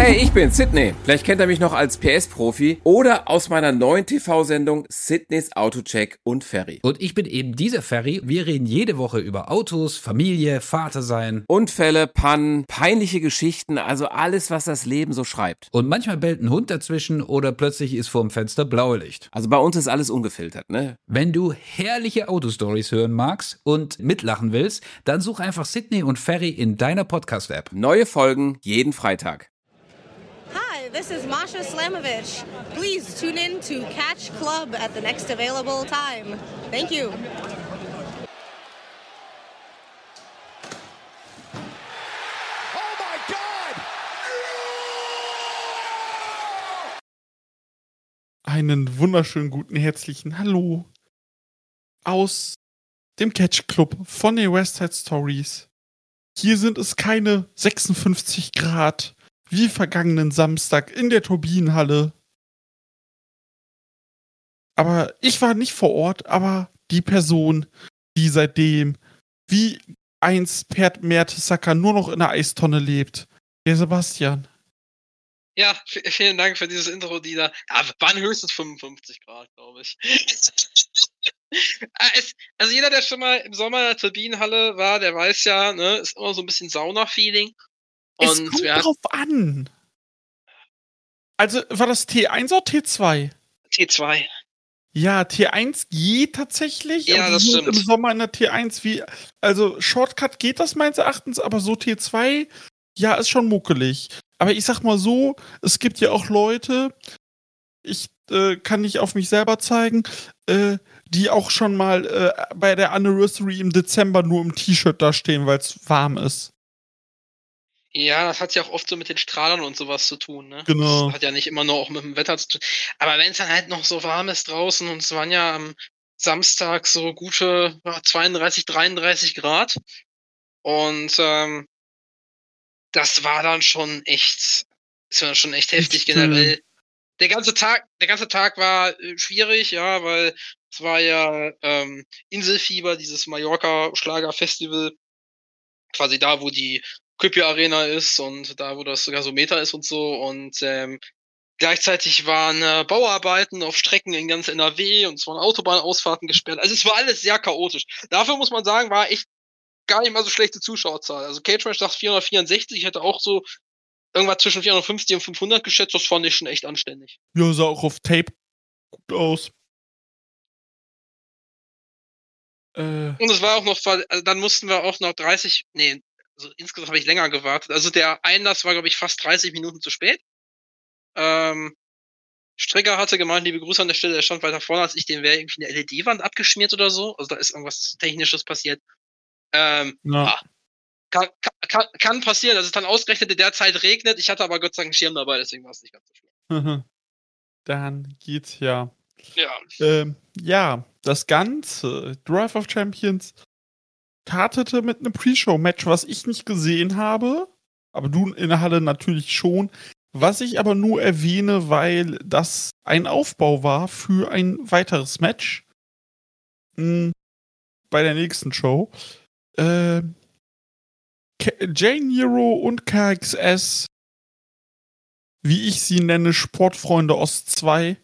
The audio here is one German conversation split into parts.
Hey, ich bin Sydney. Vielleicht kennt ihr mich noch als PS-Profi oder aus meiner neuen TV-Sendung Sydneys Autocheck und Ferry. Und ich bin eben dieser Ferry. Wir reden jede Woche über Autos, Familie, Vater sein. Unfälle, Pannen, peinliche Geschichten, also alles, was das Leben so schreibt. Und manchmal bellt ein Hund dazwischen oder plötzlich ist vorm Fenster blaue Licht. Also bei uns ist alles ungefiltert, ne? Wenn du herrliche Autostories hören magst und mitlachen willst, dann such einfach Sydney und Ferry in deiner Podcast-App. Neue Folgen jeden Freitag. Hi, this is Masha Slamovich. Please tune in to Catch Club at the next available time. Thank you. Oh my God! Einen wunderschönen guten herzlichen Hallo aus dem Catch Club von den West Side Stories. Hier sind es keine 56 Grad wie vergangenen Samstag in der Turbinenhalle. Aber ich war nicht vor Ort, aber die Person, die seitdem wie einst Per Mertesacker nur noch in der Eistonne lebt, der Sebastian. Ja, vielen Dank für dieses Intro, Dieter. Ja, waren höchstens 55 Grad, glaube ich. Also jeder, der schon mal im Sommer in der Turbinenhalle war, der weiß ja, ne, ist immer so ein bisschen Sauna-Feeling. Es Und kommt drauf an. Also, war das T1 oder T2? T2. Ja, T1 geht tatsächlich. Ja, aber das wir sind stimmt. im Sommer in der T1 also Shortcut geht das meines Erachtens, aber so T2, ja, ist schon muckelig. Aber ich sag mal so, es gibt ja auch Leute, ich kann nicht auf mich selber zeigen, die auch schon mal bei der Anniversary im Dezember nur im T-Shirt da stehen, weil es warm ist. Ja, das hat ja auch oft so mit den Strahlern und sowas zu tun, ne? Genau. Das hat ja nicht immer nur auch mit dem Wetter zu tun. Aber wenn es dann halt noch so warm ist draußen und es waren ja am Samstag so gute 32, 33 Grad und das war dann schon echt heftig Nicht generell. Der ganze Tag war schwierig, ja, weil es war ja Inselfieber, dieses Mallorca-Schlager-Festival, quasi da, wo die Kuipia Arena ist und da, wo das Gasometer ist und so. Und gleichzeitig waren Bauarbeiten auf Strecken in ganz NRW und es waren Autobahnausfahrten gesperrt. Also es war alles sehr chaotisch. Dafür muss man sagen, war echt gar nicht mal so schlechte Zuschauerzahl. Also Cage Match sagt 464, ich hätte auch so irgendwas zwischen 450 und 500 geschätzt, das fand ich schon echt anständig. Ja, sah auch auf Tape gut aus. Und es war auch noch, also dann mussten wir auch noch also insgesamt habe ich länger gewartet. Also der Einlass war, glaube ich, fast 30 Minuten zu spät. Stricker hatte gemeint, liebe Grüße an der Stelle, der stand weiter vorne als ich, dem wäre irgendwie eine LED-Wand abgeschmiert oder so. Also da ist irgendwas Technisches passiert. Ja. Kann passieren, dass es dann ausgerechnet in der Zeit regnet. Ich hatte aber Gott sei Dank einen Schirm dabei, deswegen war es nicht ganz so schlimm. Dann geht's ja. Ja. Ja, das Ganze, Drive of Champions, startete mit einem Pre-Show-Match, was ich nicht gesehen habe, aber du in der Halle natürlich schon, was ich aber nur erwähne, weil das ein Aufbau war für ein weiteres Match bei der nächsten Show. Jay Nero und KXS, wie ich sie nenne, Sportfreunde Ost 2,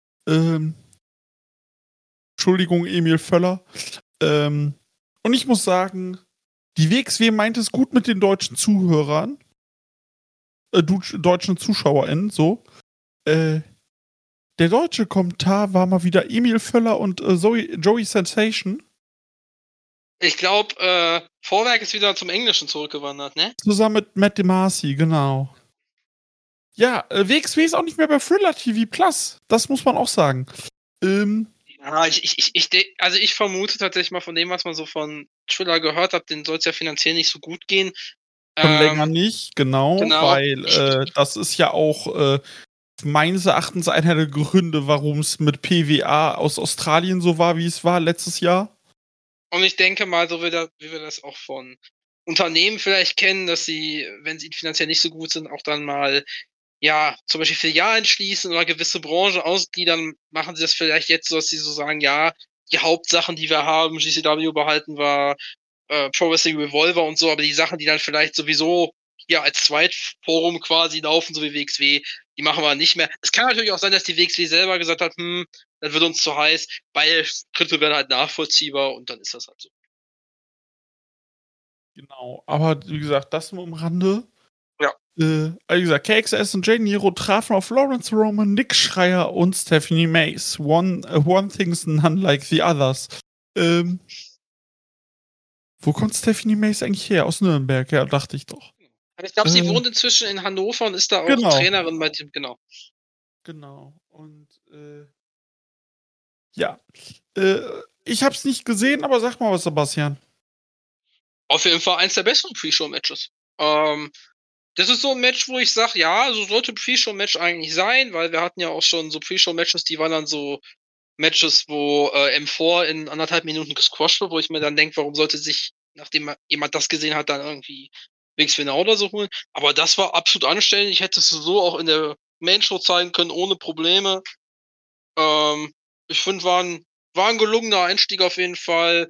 Entschuldigung, Emil Völler. Und ich muss sagen, die WXW meint es gut mit den deutschen Zuhörern, deutschen ZuschauerInnen, so. Der deutsche Kommentar war mal wieder Emil Völler und Joey Sensation. Ich glaube, Vorwerk ist wieder zum Englischen zurückgewandert, ne? Zusammen mit Matt DeMasi, genau. Ja, WXW ist auch nicht mehr bei Thriller TV Plus. Das muss man auch sagen. Ja, ich vermute tatsächlich mal von dem, was man so von Thriller gehört hat, den soll es ja finanziell nicht so gut gehen. Schon länger nicht, genau. Weil das ist ja auch meines Erachtens einer der Gründe, warum es mit PWA aus Australien so war, wie es war letztes Jahr. Und ich denke mal, so wie wir das auch von Unternehmen vielleicht kennen, dass sie, wenn sie finanziell nicht so gut sind, auch dann mal, ja, zum Beispiel Filialen schließen oder gewisse Branchen ausgliedern, machen sie das vielleicht jetzt so, dass sie so sagen, ja, die Hauptsachen, die wir haben, GCW behalten wir, Pro Wrestling Revolver und so, aber die Sachen, die dann vielleicht sowieso hier als Zweitforum quasi laufen, so wie WXW. Die machen wir nicht mehr. Es kann natürlich auch sein, dass die WXW selber gesagt hat, das wird uns zu heiß, weil Schritte werden halt nachvollziehbar und dann ist das halt so. Genau, aber wie gesagt, das nur am Rande. Ja. Wie gesagt, KXS und Jay Nero trafen auf Lawrence Roman, Nick Schreier und Stephanie Mace. One thing's none like the others. Wo kommt Stephanie Mace eigentlich her? Aus Nürnberg, ja, dachte ich doch. Aber ich glaube, sie wohnt inzwischen in Hannover und ist da auch Trainerin bei dem, genau. Genau. Und ja. Ich hab's nicht gesehen, aber sag mal was, Sebastian. Auf jeden Fall eins der besseren Pre-Show-Matches. Das ist so ein Match, wo ich sage, ja, so sollte ein Pre-Show-Match eigentlich sein, weil wir hatten ja auch schon so Pre-Show-Matches, die waren dann so Matches, wo M4 in 1,5 Minuten gesquasht wird, wo ich mir dann denke, warum sollte sich, nachdem jemand das gesehen hat, dann irgendwie WXW Now oder so holen. Aber das war absolut anständig. Ich hätte es so auch in der Main-Show zeigen können, ohne Probleme. Ich finde, war ein gelungener Einstieg auf jeden Fall.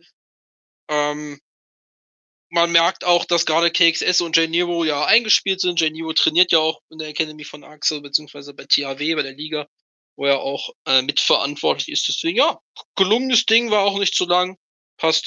Man merkt auch, dass gerade KXS und Jay Nero ja eingespielt sind. Jay Nero trainiert ja auch in der Academy von Axel, beziehungsweise bei THW, bei der Liga, wo er auch mitverantwortlich ist. Deswegen, ja, gelungenes Ding, war auch nicht zu lang. Passt.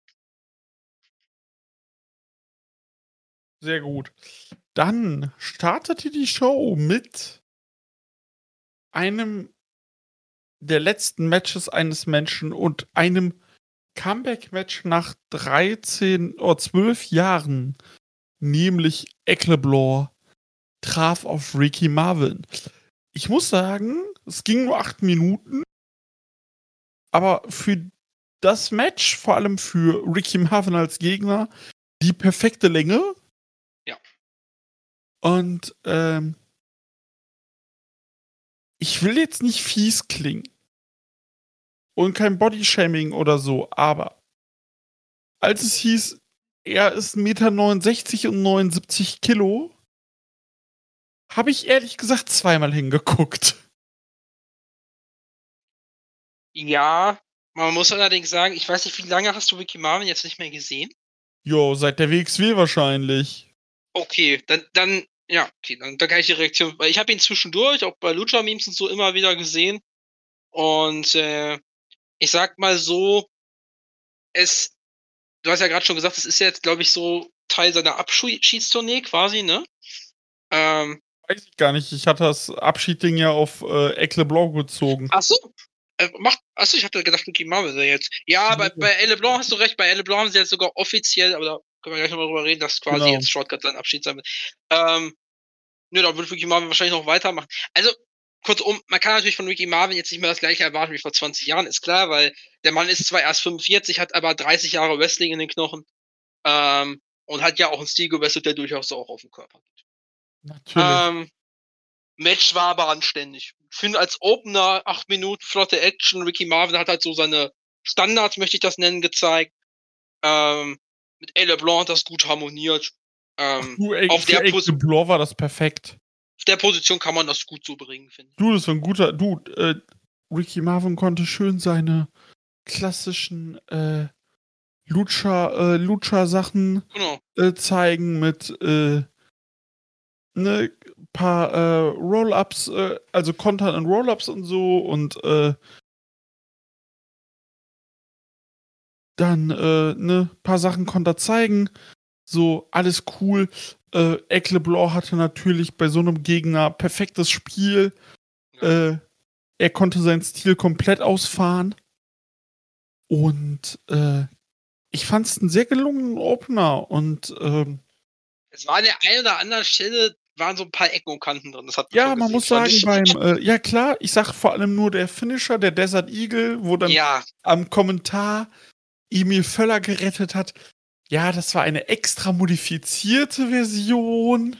Sehr gut. Dann startete die Show mit einem der letzten Matches eines Menschen und einem Comeback-Match nach 13 oder 12 Jahren, nämlich Eckleblore traf auf Ricky Marvin. Ich muss sagen, es ging nur 8 Minuten, aber für das Match, vor allem für Ricky Marvin als Gegner, die perfekte Länge. Ja. Und ich will jetzt nicht fies klingen und kein Bodyshaming oder so, aber als es hieß, er ist 1,69 Meter und 79 Kilo, habe ich ehrlich gesagt zweimal hingeguckt. Ja, man muss allerdings sagen, ich weiß nicht, wie lange hast du Ricky Marvin jetzt nicht mehr gesehen? Jo, seit der WXW wahrscheinlich. Okay, dann kann ich die Reaktion, weil ich habe ihn zwischendurch, auch bei Lucha-Memes und so, immer wieder gesehen. Und ich sag mal so, du hast ja gerade schon gesagt, es ist jetzt, glaube ich, so Teil seiner Abschiedstournee quasi, ne? Weiß ich gar nicht, ich hatte das Abschiedding ja auf Eckleblore gezogen. Ach so. Ich hatte gedacht, Ricky Marvin jetzt. Ja, bei LeBlanc hast du recht, bei LeBlanc haben sie jetzt sogar offiziell, aber da können wir gleich nochmal drüber reden, dass quasi jetzt Shortcut sein Abschied sein wird. Da wird Ricky Marvin wahrscheinlich noch weitermachen. Also, kurzum, man kann natürlich von Ricky Marvin jetzt nicht mehr das gleiche erwarten wie vor 20 Jahren, ist klar, weil der Mann ist zwar erst 45, hat aber 30 Jahre Wrestling in den Knochen, und hat ja auch einen Stil gewesselt, der durchaus auch auf dem Körper geht. Natürlich. Match war aber anständig. Ich finde, als Opener 8 Minuten flotte Action. Ricky Marvin hat halt so seine Standards, möchte ich das nennen, gezeigt. Mit LeBlanc hat das gut harmoniert. Auf der Position war das perfekt. Auf der Position kann man das gut so bringen, finde ich. Das war ein guter Dude. Ricky Marvin konnte schön seine klassischen Lucha-Sachen zeigen mit paar Roll-Ups, also Kontern und Roll-Ups und so und dann paar Sachen konnte er zeigen. So, alles cool. Eckleblore hatte natürlich bei so einem Gegner perfektes Spiel. Er konnte seinen Stil komplett ausfahren. Und ich fand es einen sehr gelungenen Opener. Und es war an der einen oder anderen Stelle, waren so ein paar Ecken und Kanten drin. Das hat ja, man muss sagen, ja klar, ich sag vor allem nur der Finisher, der Desert Eagle, wo dann am Kommentar Emil Völler gerettet hat. Ja, das war eine extra modifizierte Version.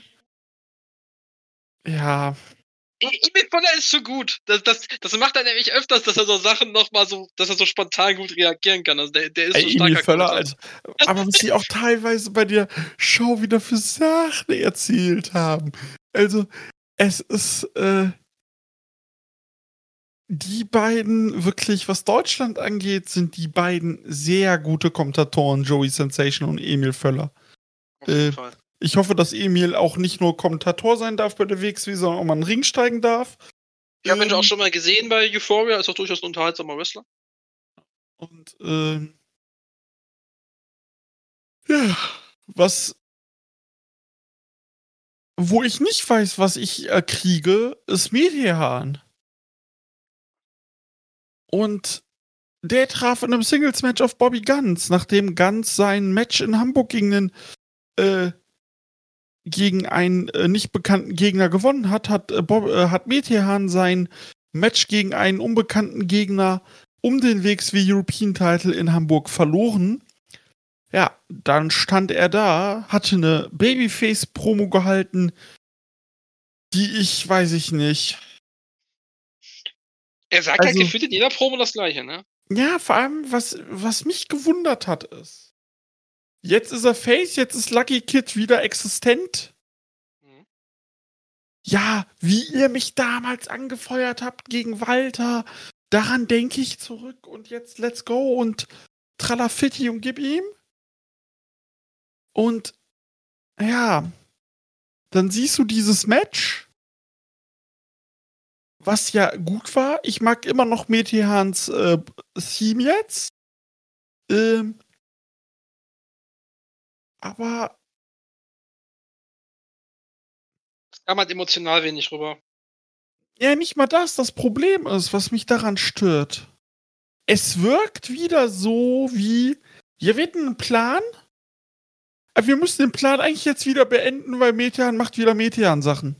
Ja. Emil Völler ist so gut. Das macht er nämlich öfters, dass er so Sachen nochmal so, dass er so spontan gut reagieren kann. Also der ist so stark. Emil Völler, also, aber was sie auch teilweise bei der Show wieder für Sachen erzählt haben. Also, es ist die beiden, wirklich, was Deutschland angeht, sind die beiden sehr gute Kommentatoren, Joey Sensation und Emil Völler. Auf jeden Fall. Ich hoffe, dass Emil auch nicht nur Kommentator sein darf bei der WXW, sondern auch mal in den Ring steigen darf. Ich habe ihn auch schon mal gesehen bei Euphoria, ist auch durchaus ein unterhaltsamer Wrestler. Und, ja, wo ich nicht weiß, was ich kriege, ist Metehan. Und der traf in einem Singles-Match auf Bobby Guns, nachdem Guns sein Match in Hamburg gegen einen nicht bekannten Gegner gewonnen hat, hat Metehan sein Match gegen einen unbekannten Gegner um den WXW European Title in Hamburg verloren. Ja, dann stand er da, hatte eine Babyface-Promo gehalten, die weiß ich nicht. Er sagt halt gefühlt in jeder Promo das Gleiche, ne? Ja, vor allem, was mich gewundert hat, ist, jetzt ist er Face, jetzt ist Lucky Kid wieder existent. Mhm. Ja, wie ihr mich damals angefeuert habt gegen Walter, daran denke ich zurück und jetzt let's go und Tralafitti und gib ihm. Und ja, dann siehst du dieses Match, was ja gut war. Ich mag immer noch Metehans Theme jetzt. Aber es kam halt emotional wenig rüber. Ja, nicht mal das. Das Problem ist, was mich daran stört. Es wirkt wieder so wie, wir hatten einen Plan, aber wir müssen den Plan eigentlich jetzt wieder beenden, weil Metehan macht wieder Metehan-Sachen.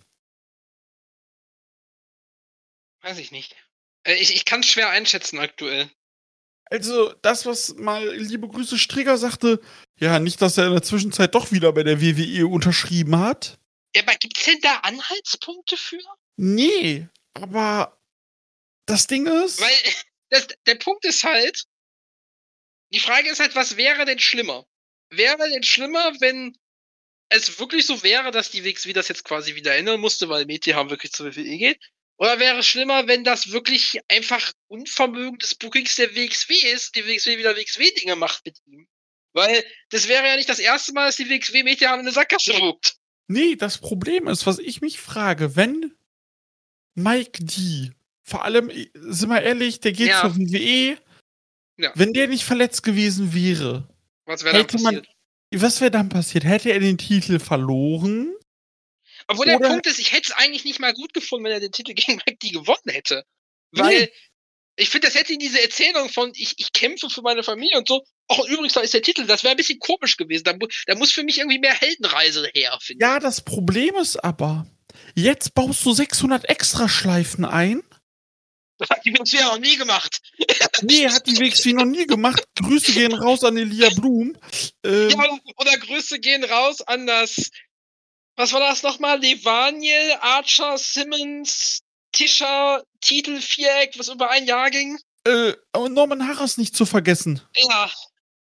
Weiß ich nicht. Ich kann es schwer einschätzen aktuell. Also, das, was mal liebe Grüße Strigger sagte, ja, nicht, dass er in der Zwischenzeit doch wieder bei der WWE unterschrieben hat. Ja, aber gibt's denn da Anhaltspunkte für? Nee, aber das Ding ist... Weil der Punkt ist halt, die Frage ist halt, was wäre denn schlimmer? Wäre denn schlimmer, wenn es wirklich so wäre, dass die WXW das jetzt quasi wieder ändern musste, weil Metehan wirklich zur WWE geht? Oder wäre es schlimmer, wenn das wirklich einfach Unvermögen des Bookings der WXW ist, die WXW wieder WXW-Dinge macht mit ihm? Weil das wäre ja nicht das erste Mal, dass die WXW Metehan in eine Sackgasse ruckt. Nee, das Problem ist, was ich mich frage, wenn Mike D, vor allem, sind wir ehrlich, der geht zur WWE, wenn der nicht verletzt gewesen wäre, was wäre dann passiert? Was wäre dann passiert? Hätte er den Titel verloren? Obwohl der Punkt ist, ich hätte es eigentlich nicht mal gut gefunden, wenn er den Titel gegen Mike D gewonnen hätte. Weil ich finde, das hätte diese Erzählung von ich kämpfe für meine Familie und so, auch übrigens, da ist der Titel, das wäre ein bisschen komisch gewesen. Da muss für mich irgendwie mehr Heldenreise her, finde ich. Ja, das Problem ist aber, jetzt baust du 600 Extraschleifen ein. Das hat die WXW ja noch nie gemacht. Nee, hat die WXW noch nie gemacht. Grüße gehen raus an Elia Blum. Ja, oder Grüße gehen raus an das, was war das nochmal? Levaniel, Archer, Simmons, Tischer, Titel-Viereck, was über ein Jahr ging. Und Norman Harris nicht zu vergessen. Ja.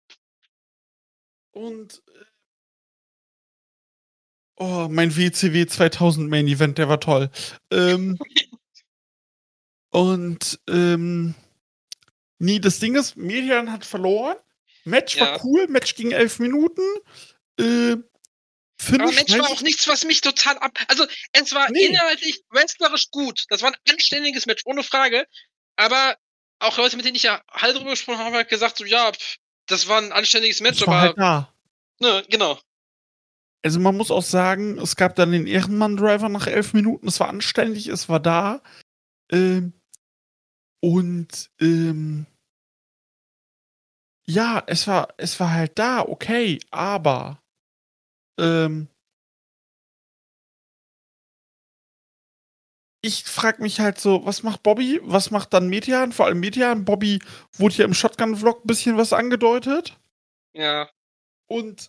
Und mein WCW 2000 Main Event, der war toll. Nee, das Ding ist, Metehan hat verloren. Match war cool, Match ging 11 Minuten. Aber Match war auch nichts, was mich total Also, es war inhaltlich, wrestlerisch gut. Das war ein anständiges Match, ohne Frage. Aber auch Leute, mit denen ich ja halb drüber gesprochen habe, haben gesagt so, ja, das war ein anständiges Match, aber... Halt da. Ne, genau. Also man muss auch sagen, es gab dann den Ehrenmann-Driver nach 11 Minuten. Es war anständig, es war da. Ja, es war halt da, okay, aber ich frag mich halt so, was macht Bobby? Was macht dann Metehan? Vor allem Metehan. Bobby wurde ja im Shotgun-Vlog ein bisschen was angedeutet. Ja. Und,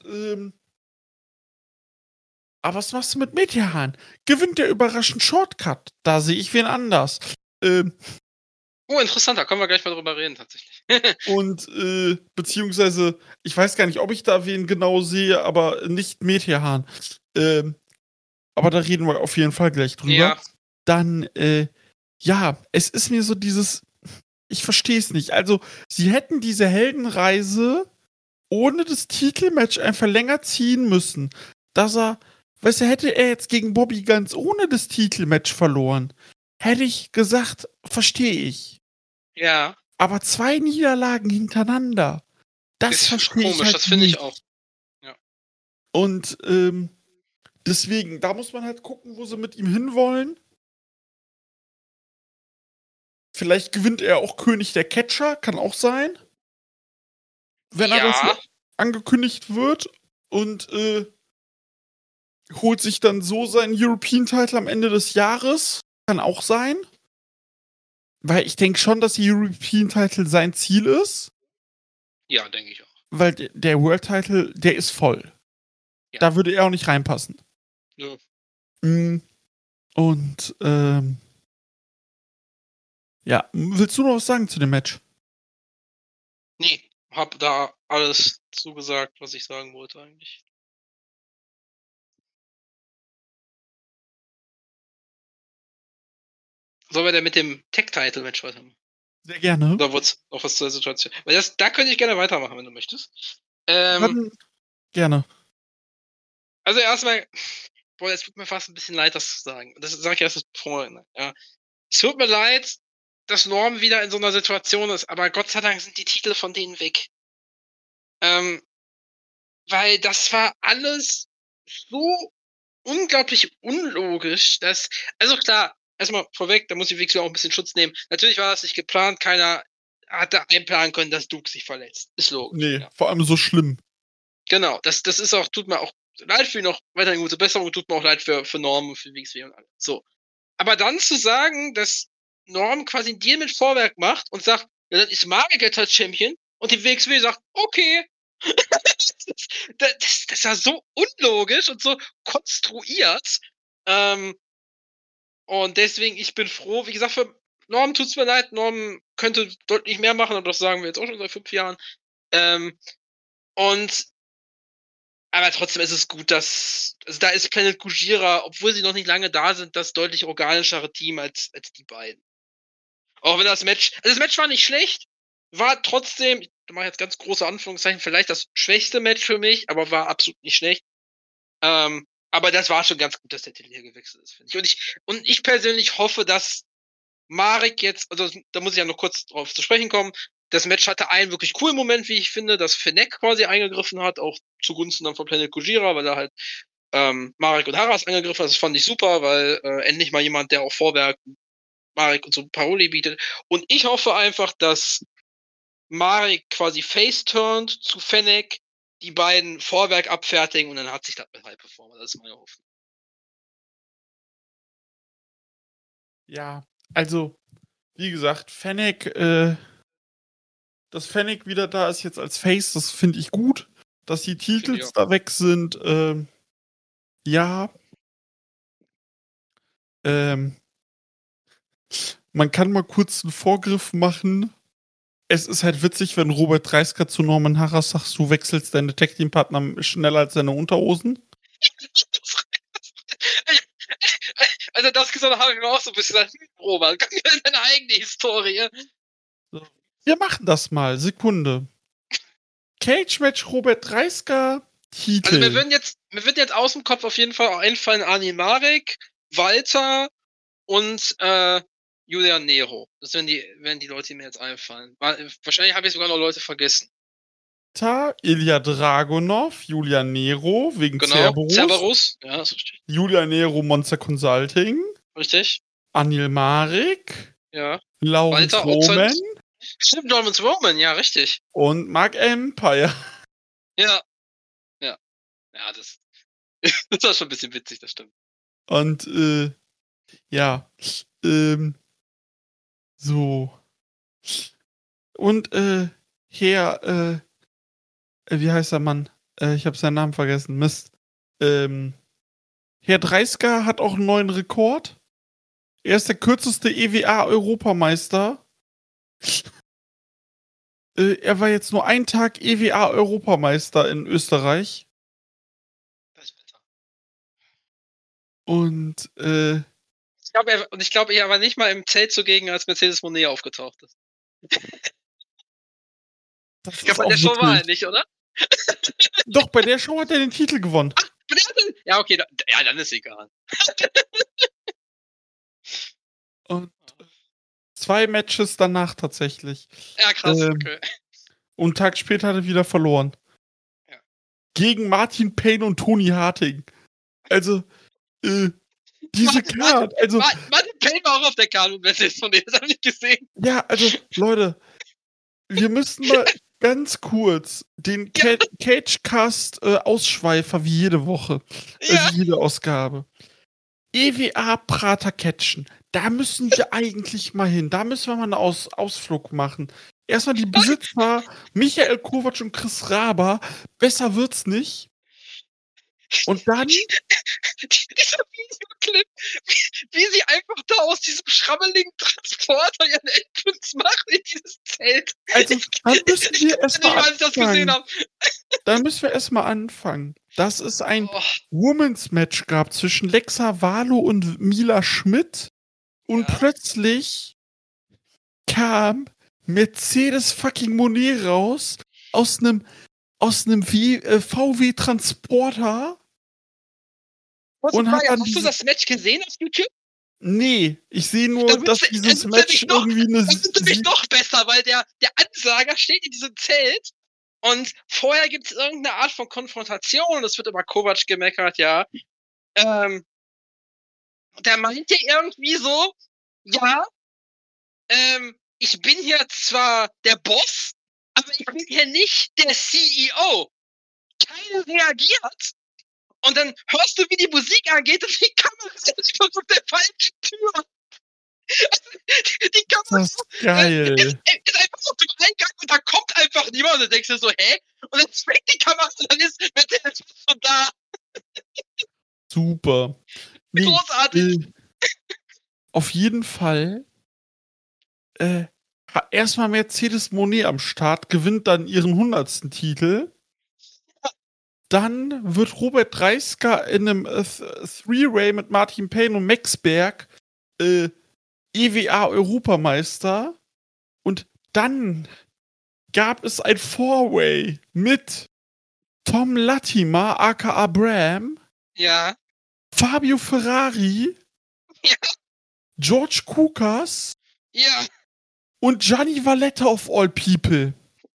aber was machst du mit Metehan? Gewinnt der überraschend Shortcut? Da sehe ich wen anders. Oh, interessant, da können wir gleich mal drüber reden, tatsächlich. Und, beziehungsweise, ich weiß gar nicht, ob ich da wen genau sehe, aber nicht Metehan. Aber da reden wir auf jeden Fall gleich drüber. Ja. Dann, ja, es ist mir so dieses, ich verstehe es nicht. Also, sie hätten diese Heldenreise ohne das Titelmatch einfach länger ziehen müssen. dass er, weißt du, hätte er jetzt gegen Bobby ganz ohne das Titelmatch verloren, hätte ich gesagt, verstehe ich. Ja. Aber 2 Niederlagen hintereinander, das Ist verstehe ich komisch, halt das finde ich nicht. auch. Und deswegen, da muss man halt gucken, wo sie mit ihm hinwollen. Vielleicht gewinnt er auch König der Catcher, kann auch sein. Wenn er das Ja. angekündigt wird und holt sich dann so seinen European Title am Ende des Jahres, kann auch sein. Weil ich denke schon, dass der European Title sein Ziel ist. Ja, denke ich auch. Weil der World Title, der ist voll. Ja. Da würde er auch nicht reinpassen. Ja. Und ja, willst du noch was sagen zu dem Match? Nee, hab da alles zugesagt, was ich sagen wollte eigentlich. Sollen wir denn mit dem Tag-Title-Match weitermachen? Sehr gerne. Oder wird's noch was zur Situation? Weil da könnte ich gerne weitermachen, wenn du möchtest. Dann gerne. Also erstmal, boah, es tut mir fast ein bisschen leid, das zu sagen. Das sage ich erst vorhin. Ja. Es tut mir leid, dass Norm wieder in so einer Situation ist, aber Gott sei Dank sind die Titel von denen weg. Weil das war alles so unglaublich unlogisch, dass, also klar, erstmal vorweg, da muss ich wirklich auch ein bisschen Schutz nehmen. Natürlich war das nicht geplant, keiner hatte einplanen können, dass Duke sich verletzt. Ist logisch. Nee, Ja. vor allem so schlimm. Genau, das ist auch, tut mir auch leid für ihn, noch weiterhin gute Besserung, tut mir auch leid für Norm und für WXW und alles. So. Aber dann zu sagen, dass Norm quasi einen Deal mit Vorwerk macht und sagt, ja, dann ist Marek jetzt als Champion und die WXW sagt, okay. Das war so unlogisch und so konstruiert. Und deswegen, ich bin froh, wie gesagt, für Norm tut's mir leid, Norm könnte deutlich mehr machen, aber das sagen wir jetzt auch schon seit 5 Jahren. Aber trotzdem ist es gut, dass, also da ist Planet Gujira, obwohl sie noch nicht lange da sind, das deutlich organischere Team als die beiden. Auch wenn das Match war nicht schlecht, war trotzdem, ich mache jetzt ganz große Anführungszeichen, vielleicht das schwächste Match für mich, aber war absolut nicht schlecht. Aber das war schon ganz gut, dass der Titel hier gewechselt ist, finde ich. Und ich persönlich hoffe, dass Marek jetzt, also da muss ich ja noch kurz drauf zu sprechen kommen, das Match hatte einen wirklich coolen Moment, wie ich finde, dass Fennec quasi eingegriffen hat, auch zugunsten dann von Planet Gujira, weil er halt Marek und Haras angegriffen hat. Das fand ich super, weil endlich mal jemand, der auch Vorwerk, Marek und so Paroli bietet. Und ich hoffe einfach, dass Marek quasi face-turned zu Fennec, die beiden Vorwerk abfertigen und dann hat sich das mit High Performer. Das ist meine Hoffnung. Ja, also, wie gesagt, Fennec, dass Fennec wieder da ist jetzt als Face, das finde ich gut. Dass die Titels da weg sind, ja. Man kann mal kurz einen Vorgriff machen. Es ist halt witzig, wenn Robert Dreisker zu Norman Harras sagt, du wechselst deine Tag-Team-Partner schneller als deine Unterhosen. Also das gesagt habe ich mir auch so ein bisschen gesagt, Robert, komm in deine eigene Historie. So. Wir machen das mal. Sekunde. Cage-Match Robert Dreisker, Titel. Also mir wird jetzt aus dem Kopf auf jeden Fall auch einfallen Ani Marek, Walter und Julian Nero. Das werden die Leute, die mir jetzt einfallen. Wahrscheinlich habe ich sogar noch Leute vergessen. Ilya Dragunov, Julian Nero, wegen Cerberus. Ja, das ist richtig. Julian Nero, Monster Consulting. Richtig. Anil Marek. Ja. Lawrence Roman. Stimmt, Lawrence Roman, ja, richtig. Und Mark Empire. Ja. Ja. Ja, das war schon ein bisschen witzig, das stimmt. Und, ja. So. Und, wie heißt der Mann? Ich habe seinen Namen vergessen. Mist. Herr Dreisker hat auch einen neuen Rekord. Er ist der kürzeste EWA-Europameister. Er war jetzt nur einen Tag EWA-Europameister in Österreich. Das ist bitter. Und, ich glaube, er war nicht mal im Zelt zugegen, als Mercedes Monet aufgetaucht ist. das Ja, bei der Show war er nicht, oder? Doch, bei der Show hat er den Titel gewonnen. Ach, Ja, okay, dann ist egal. Und 2 Matches danach tatsächlich. Ja, krass, okay. Und einen Tag später hat er wieder verloren. Ja. Gegen Martin Payne und Tony Harting. Also, diese Card, also. Martin Payne war auch auf der Card und Message von denen, das habe ich gesehen. Ja, also, Leute, wir müssten mal ganz kurz den Cagecast Ausschweifer wie jede Woche. Wie jede Ausgabe. EWA Prater Catchen. Da müssen wir eigentlich mal hin. Da müssen wir mal einen Ausflug machen. Erstmal die Besitzer, Michael Kovac und Chris Raber. Besser wird's nicht. Und dann. Dieser Videoclip, wie sie einfach da aus diesem schrammeligen Transporter ihren Entrance machen in dieses Zelt. Also, dann müssen wir erstmal anfangen. Dann müssen wir erstmal anfangen. Dass es ein Women's Match gab zwischen Lexa Valo und Mila Schmidt. Und plötzlich kam Mercedes fucking Monet raus aus einem VW Transporter. Und hast du das Match gesehen auf YouTube? Nee, ich sehe nur, dass dieses Match irgendwie eine. Das ist nämlich noch besser, weil der Ansager steht in diesem Zelt und vorher gibt es irgendeine Art von Konfrontation und es wird über Kovac gemeckert, ja. Der meinte irgendwie so, ja, ich bin hier zwar der Boss, aber ich bin hier nicht der CEO. Keiner reagiert. Und dann hörst du, wie die Musik angeht und die Kamera ist einfach auf der falschen Tür. Die Kamera das ist geil. Ist einfach auf dem Eingang und da kommt einfach niemand und dann denkst du so, hä? Und dann schwenkt die Kamera und dann ist Mercedes schon da. Super. Großartig. Auf jeden Fall erstmal Mercedes Monet am Start, gewinnt dann ihren 100. Titel. Dann wird Robert Dreisker in einem Three-Way mit Martin Payne und Max Berg EWA-Europameister. Und dann gab es ein Four-Way mit Tom Latimer, aka Bram. Ja. Fabio Ferrari. Ja. George Kukas. Ja. Und Gianni Valletta of all people.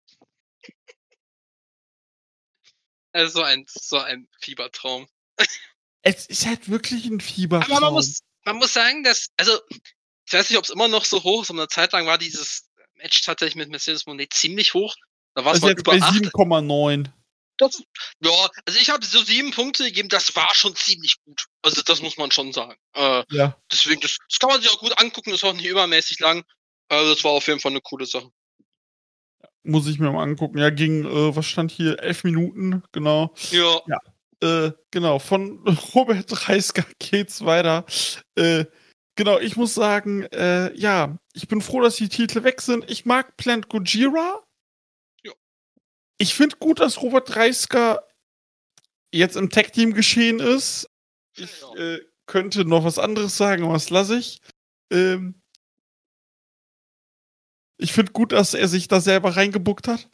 Also so ein Fiebertraum. Es ist halt wirklich ein Fiebertraum. Aber man muss sagen, dass, also, ich weiß nicht, ob es immer noch so hoch ist, aber eine Zeit lang war dieses Match tatsächlich mit Mercedes Monet ziemlich hoch. Da war es mal jetzt über bei 8. 7,9. Ja, also ich habe so 7 Punkte gegeben, das war schon ziemlich gut. Also das muss man schon sagen. Ja. Deswegen, das kann man sich auch gut angucken, das ist auch nicht übermäßig lang. Das war auf jeden Fall eine coole Sache. Muss ich mir mal angucken. Ja, ging, was stand hier? 11 Minuten, genau. Ja. Genau, von Robert Dreisker geht's weiter. Genau, ich muss sagen, ja, ich bin froh, dass die Titel weg sind. Ich mag Plant Gojira. Ja. Ich finde gut, dass Robert Dreisker jetzt im Tag-Team geschehen ist. Ich könnte noch was anderes sagen, aber das lasse ich. Ich finde gut, dass er sich da selber reingebuckt hat.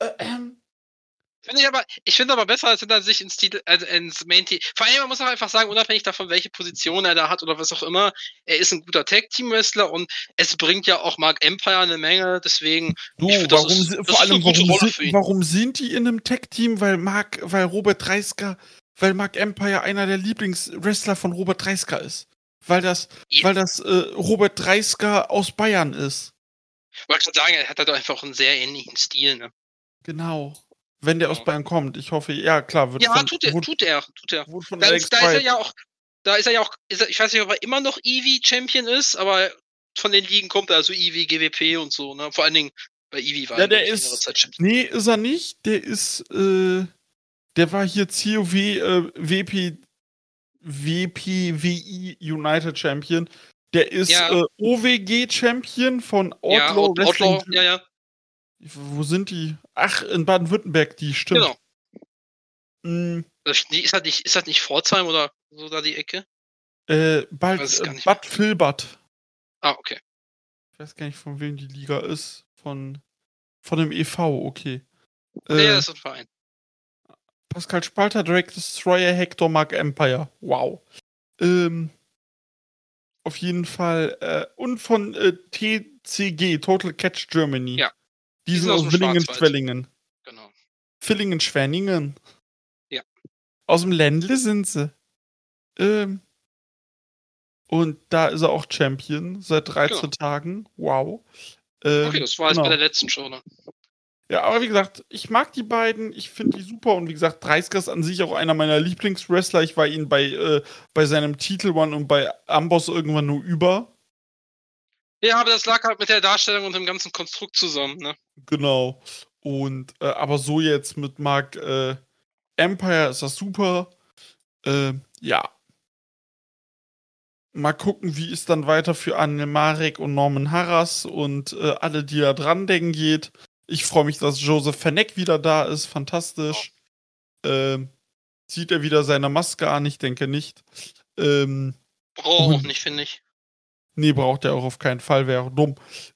Ich finde aber besser, als wenn er sich ins Main Team. Vor allem, man muss auch einfach sagen, unabhängig davon, welche Position er da hat oder was auch immer, er ist ein guter Tag-Team-Wrestler und es bringt ja auch Mark Empire eine Menge, deswegen. Warum sind die in einem Tag-Team? Weil Mark Empire einer der Lieblingswrestler von Robert Dreisker ist. Weil das Robert Dreisker aus Bayern ist. Ich wollte gerade sagen, er hat halt einfach einen sehr ähnlichen Stil, ne? Genau. Wenn der aus Bayern kommt, ich hoffe, ja klar. Tut er. Da ist er ja auch, ich weiß nicht, ob er immer noch Eevee-Champion ist, aber von den Ligen kommt er, also Eevee, GWP und so, ne? Vor allen Dingen bei Eevee war er längere Zeit Champion. Nee, ist er nicht. Der ist, der war hier COW, WPWI United Champion. Der ist OWG Champion von Outlaw Wrestling. Ja. Wo sind die? Ach, in Baden-Württemberg, die stimmt. Genau. Ist das nicht Pforzheim oder so da die Ecke? Bad Vilbert. Ah, okay. Ich weiß gar nicht, von wem die Liga ist. Von dem e.V., okay. Nee, das ist ein Verein. Pascal Spalter, Drake Destroyer, Hector, Mark Empire. Wow. Auf jeden Fall. Und von TCG, Total Catch Germany. Ja. Die sind aus aus dem Willingen-Schwenningen. Schwarzwald. Genau. Villingen-Schwenningen. Ja. Aus dem Ländle sind sie. Und da ist er auch Champion seit 13 Tagen. Wow. Okay, das war jetzt bei genau. der letzten Show, ne? Ja, aber wie gesagt, ich mag die beiden, ich finde die super und wie gesagt, Dreisker ist an sich auch einer meiner Lieblingswrestler. Ich war ihn bei seinem Titel-One und bei Amboss irgendwann nur über. Ja, aber das lag halt mit der Darstellung und dem ganzen Konstrukt zusammen, ne? Genau. Und aber so jetzt mit Mark Empire ist das super. Ja. Mal gucken, wie es dann weiter für Anne Marek und Norman Harras und alle, die da dran denken, geht. Ich freue mich, dass Joseph Fenech wieder da ist. Fantastisch. Zieht er wieder seine Maske an? Ich denke nicht. Braucht auch nicht, finde ich. Nee, braucht er auch auf keinen Fall. Wäre dumm.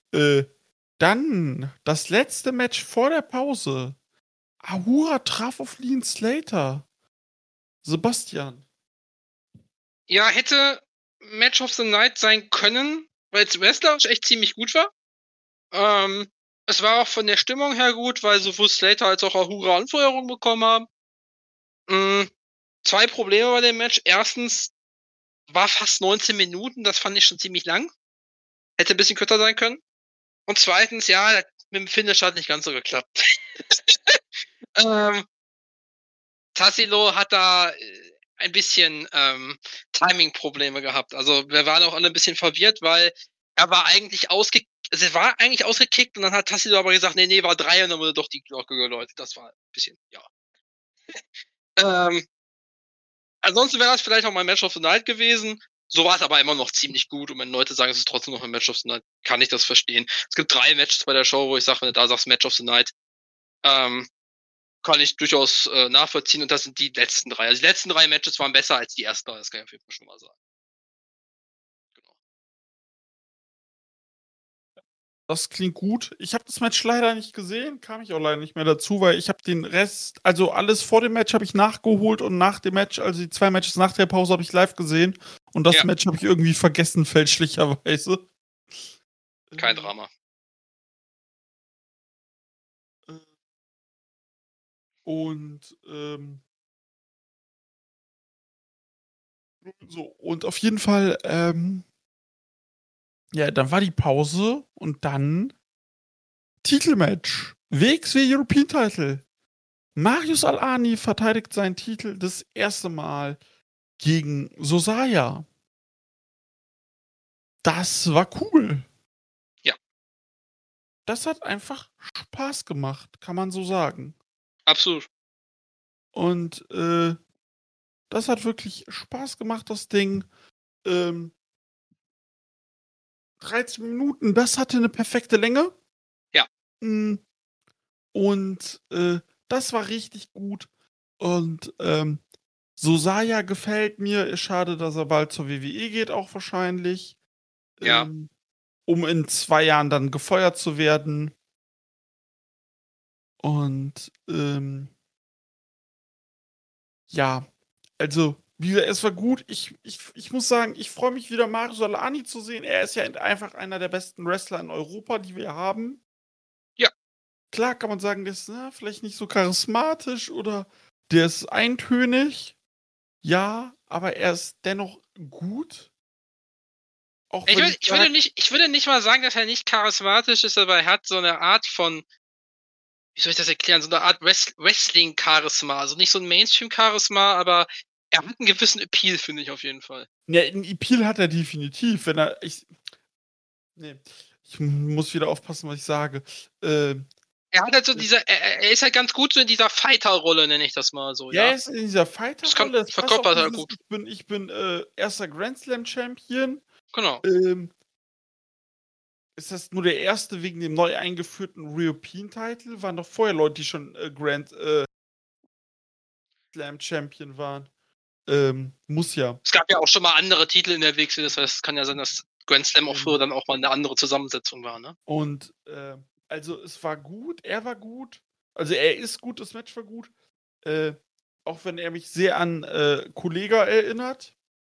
Dann das letzte Match vor der Pause. Ahura traf auf Lean Slater. Sebastian. Ja, hätte Match of the Night sein können, weil es wrestlerisch echt ziemlich gut war. Es war auch von der Stimmung her gut, weil sowohl Slater als auch Ahura Anfeuerung bekommen haben. 2 Probleme bei dem Match. Erstens war fast 19 Minuten, das fand ich schon ziemlich lang. Hätte ein bisschen kürzer sein können. Und zweitens, ja, mit dem Finish hat nicht ganz so geklappt. Tassilo hat da ein bisschen Timing-Probleme gehabt. Also wir waren auch alle ein bisschen verwirrt, weil er war eigentlich ausgekickt und dann hat Tassilo aber gesagt, nee, war 3 und dann wurde doch die Glocke geläutet. Das war ein bisschen, ja. Ansonsten wäre das vielleicht auch mal ein Match of the Night gewesen. So war es aber immer noch ziemlich gut. Und wenn Leute sagen, es ist trotzdem noch ein Match of the Night, kann ich das verstehen. Es gibt 3 Matches bei der Show, wo ich sage, wenn du da sagst Match of the Night, kann ich durchaus nachvollziehen. Und das sind die letzten 3. Also die letzten 3 Matches waren besser als die ersten 3. Das kann ich auf jeden Fall schon mal sagen. Genau. Das klingt gut. Ich habe das Match leider nicht gesehen, kam ich auch leider nicht mehr dazu, weil ich habe den Rest, also alles vor dem Match habe ich nachgeholt und nach dem Match, also die 2 Matches nach der Pause habe ich live gesehen und das Match habe ich irgendwie vergessen, fälschlicherweise. Kein Drama. Und so, und auf jeden Fall, ja, dann war die Pause und dann Titelmatch. WXW European Title. Marius Al-Ani verteidigt seinen Titel das erste Mal gegen Sosaya. Das war cool. Ja. Das hat einfach Spaß gemacht, kann man so sagen. Absolut. Und das hat wirklich Spaß gemacht, das Ding. 13 Minuten, das hatte eine perfekte Länge. Ja. Und das war richtig gut. Und Sosaya gefällt mir. Ist schade, dass er bald zur WWE geht, auch wahrscheinlich. Ja. Um in 2 Jahren dann gefeuert zu werden. Und ja, also, wie gesagt, es war gut. Ich muss sagen, ich freue mich wieder, Marius Al-Ani zu sehen. Er ist ja einfach einer der besten Wrestler in Europa, die wir haben. Ja. Klar kann man sagen, der ist vielleicht nicht so charismatisch oder der ist eintönig. Ja, aber er ist dennoch gut. Auch ich würde nicht mal sagen, dass er nicht charismatisch ist, aber er hat so eine Art von, wie soll ich das erklären, so eine Art Wrestling-Charisma. Also nicht so ein Mainstream-Charisma, aber er hat einen gewissen Appeal, finde ich auf jeden Fall. Ja, einen Appeal hat er definitiv, wenn er. Ich muss wieder aufpassen, was ich sage. Er hat halt so er ist halt ganz gut so in dieser Fighter-Rolle, nenne ich das mal so. Ja, er ist in dieser Fighter-Rolle. Das verkörpert er gut. Ich bin erster Grand Slam-Champion. Genau. Ist das nur der erste wegen dem neu eingeführten European-Title? Waren doch vorher Leute, die schon Grand Slam-Champion waren. Muss ja. Es gab ja auch schon mal andere Titel in der WXW, das heißt, es kann ja sein, dass Grand Slam auch früher dann auch mal eine andere Zusammensetzung war, ne? Und also es war gut, er war gut. Also er ist gut, das Match war gut. Auch wenn er mich sehr an Kollega erinnert.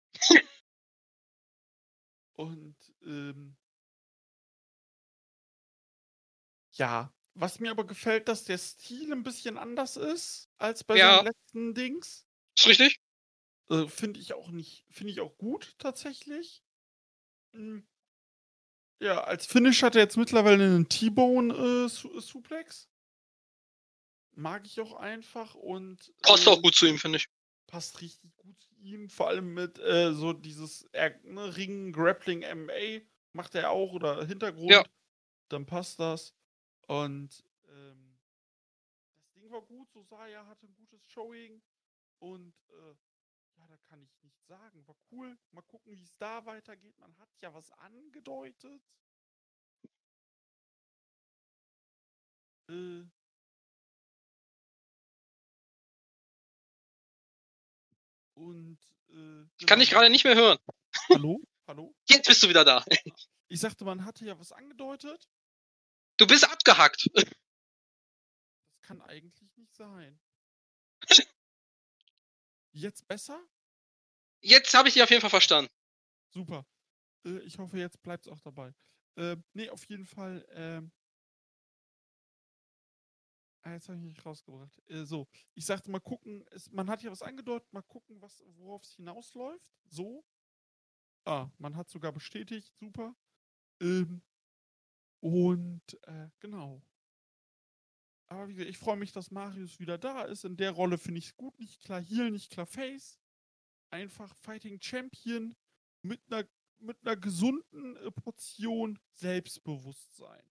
Und ja, was mir aber gefällt, dass der Stil ein bisschen anders ist als bei Ja. seinen letzten Dings. Ist richtig? Finde ich auch gut tatsächlich. Ja, als Finish hat er jetzt mittlerweile einen T-Bone Suplex. Mag ich auch einfach und Passt auch gut zu ihm, finde ich. passt richtig gut zu ihm. Vor allem mit so dieses Ring, Grappling, MMA macht er auch oder Hintergrund. Ja. Dann passt das. Und das Ding war gut. Sosaya hatte ein gutes Showing. Und ja, da kann ich nichts sagen. War cool. Mal gucken, wie es da weitergeht. Man hat ja was angedeutet. Und Ich kann dich genau. gerade nicht mehr hören. Hallo? Hallo? Jetzt bist du wieder da. Ich sagte, man hatte ja was angedeutet. Du bist abgehackt. Das kann eigentlich nicht sein. Jetzt besser? Jetzt habe ich dich auf jeden Fall verstanden. Super. Ich hoffe, jetzt bleibt es auch dabei. Nee, auf jeden Fall. Jetzt habe ich mich rausgebracht. So, ich sagte mal gucken, man hat ja was angedeutet, mal gucken, worauf es hinausläuft. So. Man hat sogar bestätigt, super. Und genau. Aber wie gesagt, ich freue mich, dass Marius wieder da ist. In der Rolle finde ich es gut. Nicht klar Heel, nicht klar Face. Einfach Fighting Champion mit einer gesunden Portion Selbstbewusstsein.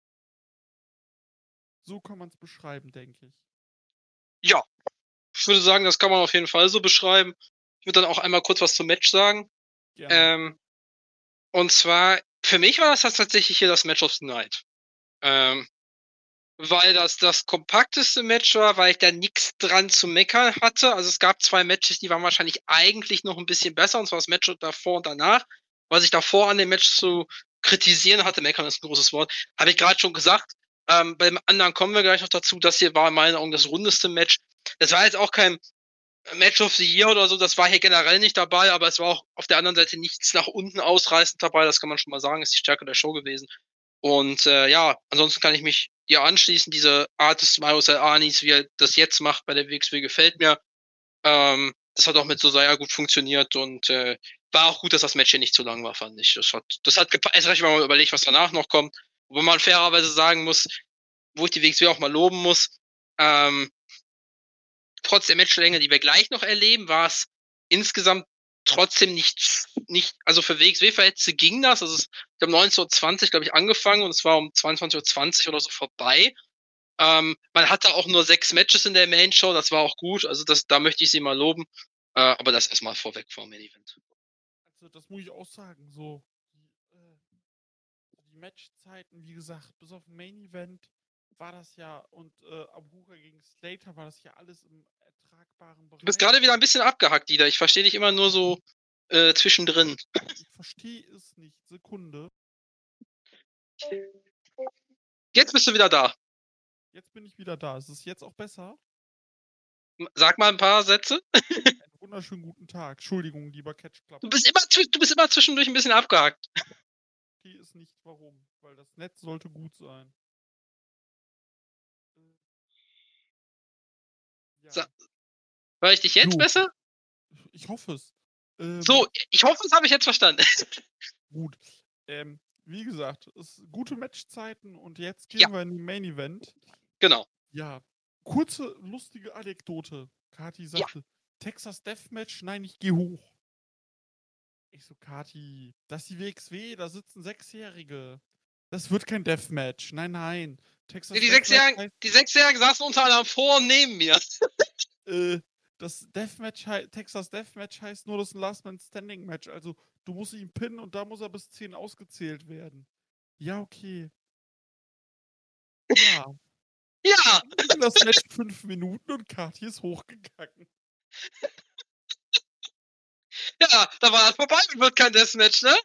So kann man es beschreiben, denke ich. Ja. Ich würde sagen, das kann man auf jeden Fall so beschreiben. Ich würde dann auch einmal kurz was zum Match sagen. Gerne. Und zwar, für mich war das tatsächlich hier das Match of the Night. Weil das kompakteste Match war, weil ich da nichts dran zu meckern hatte. Also es gab 2 Matches, die waren wahrscheinlich eigentlich noch ein bisschen besser, und zwar das Match davor und danach. Was ich davor an dem Match zu kritisieren hatte, meckern ist ein großes Wort, habe ich gerade schon gesagt. Beim anderen kommen wir gleich noch dazu. Das hier war in meinen Augen das rundeste Match. Das war jetzt auch kein Match of the Year oder so, das war hier generell nicht dabei, aber es war auch auf der anderen Seite nichts nach unten ausreißend dabei, das kann man schon mal sagen, ist die Stärke der Show gewesen. Und ja, ansonsten kann ich mich dir anschließen. Diese Art des Marius Al-Anis, wie er das jetzt macht bei der WXW, gefällt mir. Das hat auch mit Sosaya gut funktioniert und war auch gut, dass das Match hier nicht zu lang war, fand ich. Das hat erst recht, wenn man überlegt, was danach noch kommt. Wo man fairerweise sagen muss, wo ich die WXW auch mal loben muss, trotz der Matchlänge, die wir gleich noch erleben, war es insgesamt trotzdem nicht, also für WXW-Verhältnisse ging das. Also ich habe 19:20 Uhr, glaube ich, angefangen und es war um 22:20 Uhr oder so vorbei. Man hatte auch nur 6 Matches in der Main-Show, das war auch gut. Also da möchte ich sie mal loben. Aber das erstmal vorweg vom Main-Event. Also das muss ich auch sagen. So, die Matchzeiten, wie gesagt, bis auf Main-Event war das ja, und Abuka gegen Slater war das ja alles im ertragbaren Bereich. Du bist gerade wieder ein bisschen abgehackt, Dieter. Ich verstehe dich immer nur so zwischendrin. Ich verstehe es nicht. Sekunde. Jetzt bist du wieder da. Jetzt bin ich wieder da. Ist es jetzt auch besser? Sag mal ein paar Sätze. Einen wunderschönen guten Tag. Entschuldigung, lieber Catch Club. Du bist immer zwischendurch ein bisschen abgehackt. Ich verstehe es nicht, warum. Weil das Netz sollte gut sein. Ja. Hör ich dich jetzt So. besser? Ich hoffe es. So, ich hoffe, das habe ich jetzt verstanden. Gut. Wie gesagt, es gute Matchzeiten und jetzt gehen wir in den Main Event. Genau. Ja. Kurze, lustige Anekdote. Kati sagte, Texas Deathmatch, nein, ich gehe hoch. Ich so, Kati, das ist die WXW, da sitzen 6-Jährige. Das wird kein Deathmatch. Nein, nein. Texas Die 6-Jährigen saßen unter anderem vor und neben mir. Das Deathmatch, Texas Deathmatch heißt nur, das ist ein Last Man Standing Match. Also, du musst ihn pinnen und da muss er bis 10 ausgezählt werden. Ja, okay. Ja. Ja. Das Match 5 Minuten und Kati ist hochgegangen. Ja, da war das vorbei und wird kein Deathmatch, ne?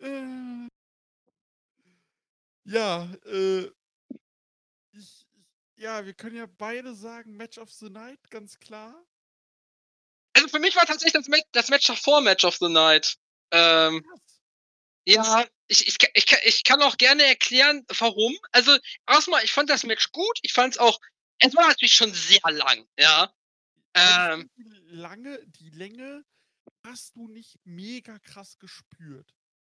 Ja, Ja, wir können ja beide sagen, Match of the Night, ganz klar. Also für mich war tatsächlich das Match davor Match of the Night. Krass. Ja, ich kann auch gerne erklären, warum. Also, erstmal, ich fand das Match gut. Ich fand es war natürlich schon sehr lang, ja. Aber ich find, die Länge hast du nicht mega krass gespürt.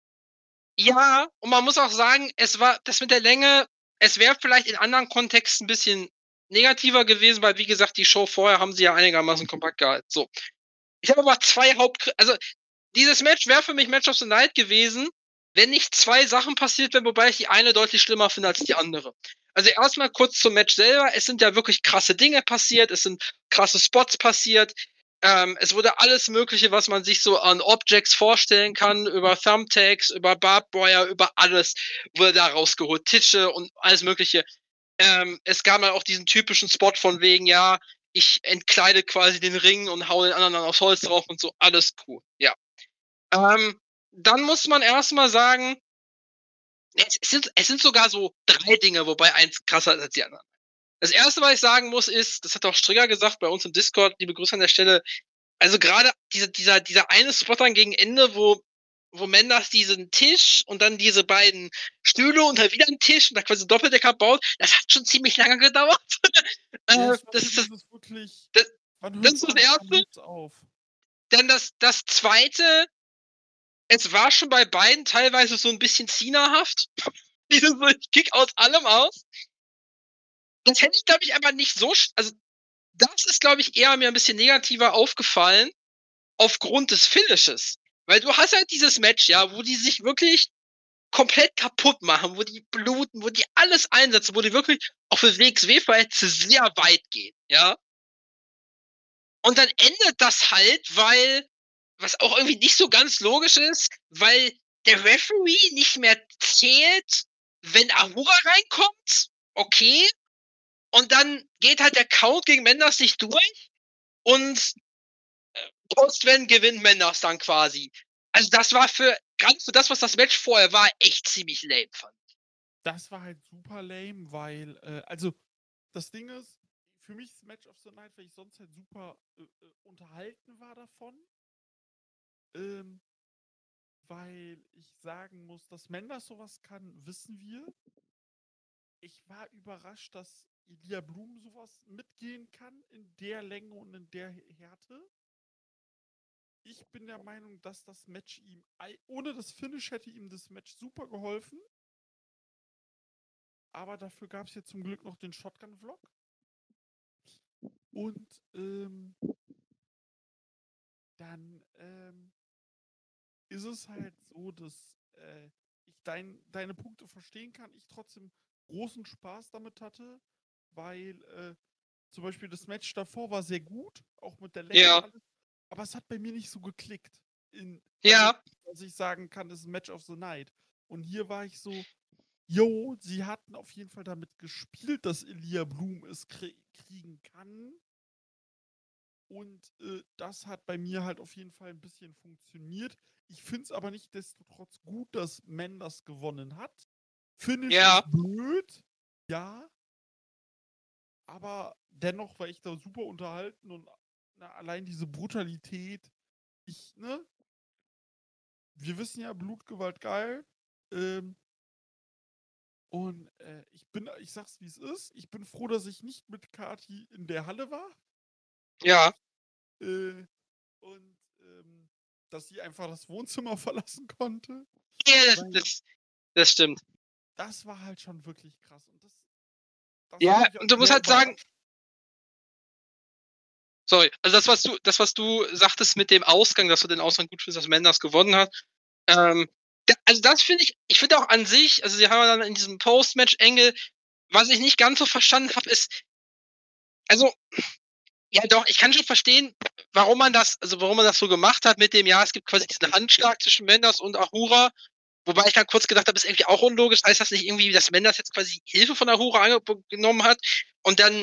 Ja, und man muss auch sagen, das mit der Länge, es wäre vielleicht in anderen Kontexten ein bisschen negativer gewesen, weil, wie gesagt, die Show vorher haben sie ja einigermaßen kompakt gehalten. So. Ich habe aber also, dieses Match wäre für mich Match of the Night gewesen, wenn nicht 2 Sachen passiert wären, wobei ich die eine deutlich schlimmer finde als die andere. Also erstmal kurz zum Match selber. Es sind ja wirklich krasse Dinge passiert, es sind krasse Spots passiert. Es wurde alles Mögliche, was man sich so an Objects vorstellen kann, über Thumbtacks, über Barbed Wire, über alles wurde da rausgeholt. Tische und alles Mögliche. Es gab mal auch diesen typischen Spot von wegen, ja, ich entkleide quasi den Ring und hau den anderen dann aufs Holz drauf und so. Alles cool, ja. Dann muss man erstmal sagen, es sind sogar so 3 Dinge, wobei eins krasser ist als die anderen. Das erste, was ich sagen muss, ist, das hat auch Strigger gesagt bei uns im Discord, liebe Grüße an der Stelle, also gerade dieser eine Spot dann gegen Ende, wo Mendes diesen Tisch und dann diese beiden Stühle und dann wieder einen Tisch und da quasi Doppeldecker baut, das hat schon ziemlich lange gedauert. Ja, das ist das, wirklich. das- Wann das ist das Erste. Auf? Dann das Zweite, es war schon bei beiden teilweise so ein bisschen Cena-haft. Dieses so, ich kick aus allem aus. Das hätte ich, glaube ich, aber nicht so, also das ist, glaube ich, eher mir ein bisschen negativer aufgefallen aufgrund des Finishes. Weil du hast halt dieses Match, ja, wo die sich wirklich komplett kaputt machen, wo die bluten, wo die alles einsetzen, wo die wirklich auch für WXW-Verhältnisse sehr weit gehen, ja. Und dann endet das halt, weil, was auch irgendwie nicht so ganz logisch ist, weil der Referee nicht mehr zählt, wenn Ahura reinkommt, okay. Und dann geht halt der Count gegen Mendes nicht durch und Post-Wenn gewinnt Mendes dann quasi. Also das war gerade für das, was das Match vorher war, echt ziemlich lame, fand ich. Das war halt super lame, weil, also, das Ding ist, für mich ist Match of the Night, weil ich sonst halt super unterhalten war davon. Weil ich sagen muss, dass Mendes sowas kann, wissen wir. Ich war überrascht, dass Ilya Blum sowas mitgehen kann in der Länge und in der Härte. Ich bin der Meinung, dass das Match ihm, ohne das Finish hätte ihm das Match super geholfen. Aber dafür gab es ja zum Glück noch den Shotgun-Vlog. Und dann ist es halt so, dass ich deine Punkte verstehen kann, ich trotzdem großen Spaß damit hatte, weil zum Beispiel das Match davor war sehr gut, auch mit der Länge Ja. und alles, aber es hat bei mir nicht so geklickt. Ja. Was ich sagen kann, ist ein Match of the Night. Und hier war ich so, jo, sie hatten auf jeden Fall damit gespielt, dass Ilya Blum es kriegen kann. Und das hat bei mir halt auf jeden Fall ein bisschen funktioniert. Ich finde es aber nicht desto trotz gut, dass Mendes gewonnen hat. Finish ist blöd, ja. Aber dennoch war ich da super unterhalten und allein diese Brutalität, wir wissen ja, Blutgewalt geil. Und ich sag's wie es ist, ich bin froh, dass ich nicht mit Kati in der Halle war. Ja. Und dass sie einfach das Wohnzimmer verlassen konnte. Ja, das stimmt. Das war halt schon wirklich krass. Und das ja, und du musst halt sagen, sorry, also das, was du sagtest mit dem Ausgang, dass du den Ausgang gut findest, dass Mendes gewonnen hat, also das finde ich finde auch an sich, also sie haben ja dann in diesem Post-Match-Engel, was ich nicht ganz so verstanden habe, ist, also, ja doch, ich kann schon verstehen, warum man das so gemacht hat mit dem, ja, es gibt quasi diesen Handschlag zwischen Mendes und Ahura, wobei ich dann kurz gedacht habe, ist irgendwie auch unlogisch, heißt das nicht irgendwie, dass Mendes jetzt quasi Hilfe von Ahura angenommen hat und dann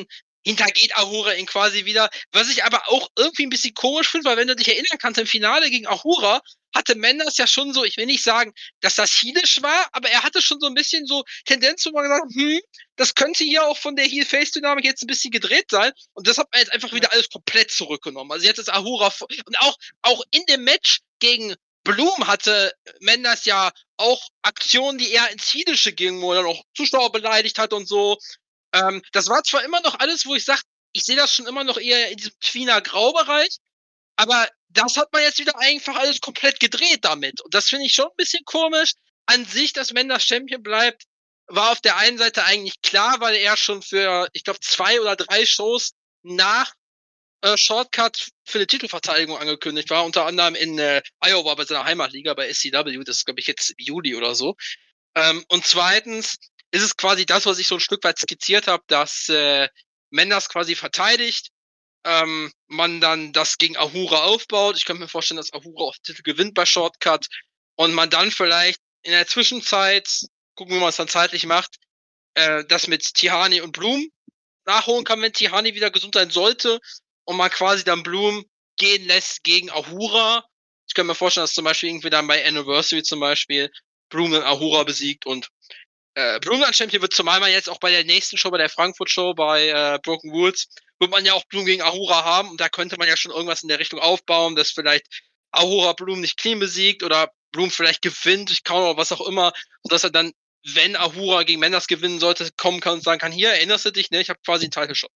hintergeht Ahura ihn quasi wieder. Was ich aber auch irgendwie ein bisschen komisch finde, weil wenn du dich erinnern kannst, im Finale gegen Ahura hatte Mendes ja schon so, ich will nicht sagen, dass das heelisch war, aber er hatte schon so ein bisschen so Tendenz, wo man gesagt hat, das könnte hier auch von der Heel-Face-Dynamik jetzt ein bisschen gedreht sein. Und das hat man jetzt einfach wieder alles komplett zurückgenommen. Also jetzt ist Ahura und auch in dem Match gegen Bloom hatte Mendes ja auch Aktionen, die eher ins Heelische gingen, wo er dann auch Zuschauer beleidigt hat und so. Das war zwar immer noch alles, wo ich sage, ich sehe das schon immer noch eher in diesem Tweener Graubereich, aber das hat man jetzt wieder einfach alles komplett gedreht damit. Und das finde ich schon ein bisschen komisch. An sich, dass Mendes Champion bleibt, war auf der einen Seite eigentlich klar, weil er schon für, ich glaube, 2 oder 3 Shows nach Shortcut für eine Titelverteidigung angekündigt war, unter anderem in Iowa bei seiner Heimatliga bei SCW, das ist, glaube ich, jetzt im Juli oder so. Und zweitens ist es quasi das, was ich so ein Stück weit skizziert habe, dass Mendes quasi verteidigt, man dann das gegen Ahura aufbaut. Ich könnte mir vorstellen, dass Ahura auch den Titel gewinnt bei Shortcut und man dann vielleicht in der Zwischenzeit, gucken, wie man es dann zeitlich macht, das mit Tihani und Bloom nachholen kann, wenn Tihani wieder gesund sein sollte und man quasi dann Bloom gehen lässt gegen Ahura. Ich könnte mir vorstellen, dass zum Beispiel irgendwie dann bei Anniversary zum Beispiel Bloom dann Ahura besiegt und Bloom dann Champion wird, zumal man jetzt auch bei der nächsten Show, bei der Frankfurt-Show, bei Broken Rules, wird man ja auch Bloom gegen Ahura haben und da könnte man ja schon irgendwas in der Richtung aufbauen, dass vielleicht Ahura Bloom nicht clean besiegt oder Bloom vielleicht gewinnt, ich kann oder was auch immer, sodass er dann, wenn Ahura gegen Mendes gewinnen sollte, kommen kann und sagen kann, hier, erinnerst du dich, ne, ich habe quasi einen Title Shot.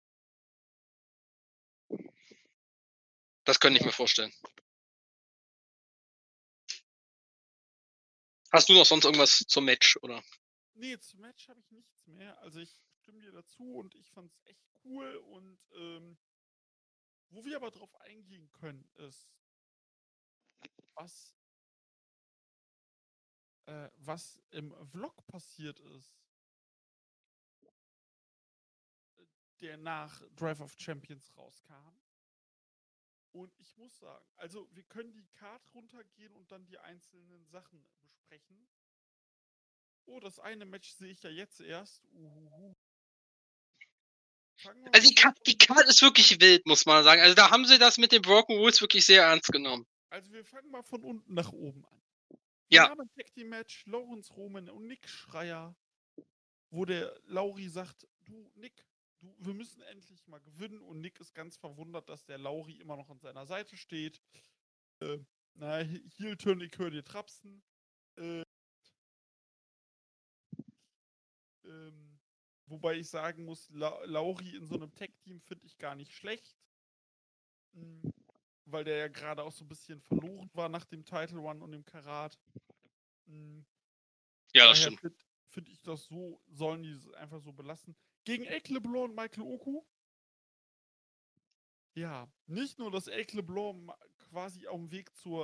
Das könnte ich mir vorstellen. Hast du noch sonst irgendwas zum Match, oder? Nee, zum Match habe ich nichts mehr. Also ich stimme dir dazu und ich fand es echt cool. Und wo wir aber drauf eingehen können, ist, was im Vlog passiert ist, der nach Drive of Champions rauskam. Und ich muss sagen, also wir können die Card runtergehen und dann die einzelnen Sachen besprechen. Oh, das eine Match sehe ich ja jetzt erst. Also die Card ist wirklich wild, muss man sagen. Also da haben sie das mit den Broken Rules wirklich sehr ernst genommen. Also wir fangen mal von unten nach oben an. Ja. Wir haben ein Tag Team Match, Lawrence Roman und Nick Schreier, wo der Lauri sagt, du Nick, wir müssen endlich mal gewinnen, und Nick ist ganz verwundert, dass der Lauri immer noch an seiner Seite steht. Heel-Turn, ich höre dir trapsen. Wobei ich sagen muss, Lauri in so einem Tag-Team finde ich gar nicht schlecht. Weil der ja gerade auch so ein bisschen verloren war nach dem Title Run und dem Karat. Ja, das stimmt. Finde ich das so, sollen die es einfach so belassen. Gegen Eric LeBlanc und Michael Oku. Ja, nicht nur, dass Eric LeBlanc quasi auf dem Weg zur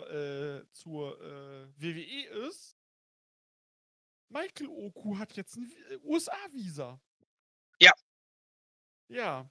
WWE ist. Michael Oku hat jetzt ein USA-Visa. Ja. Ja.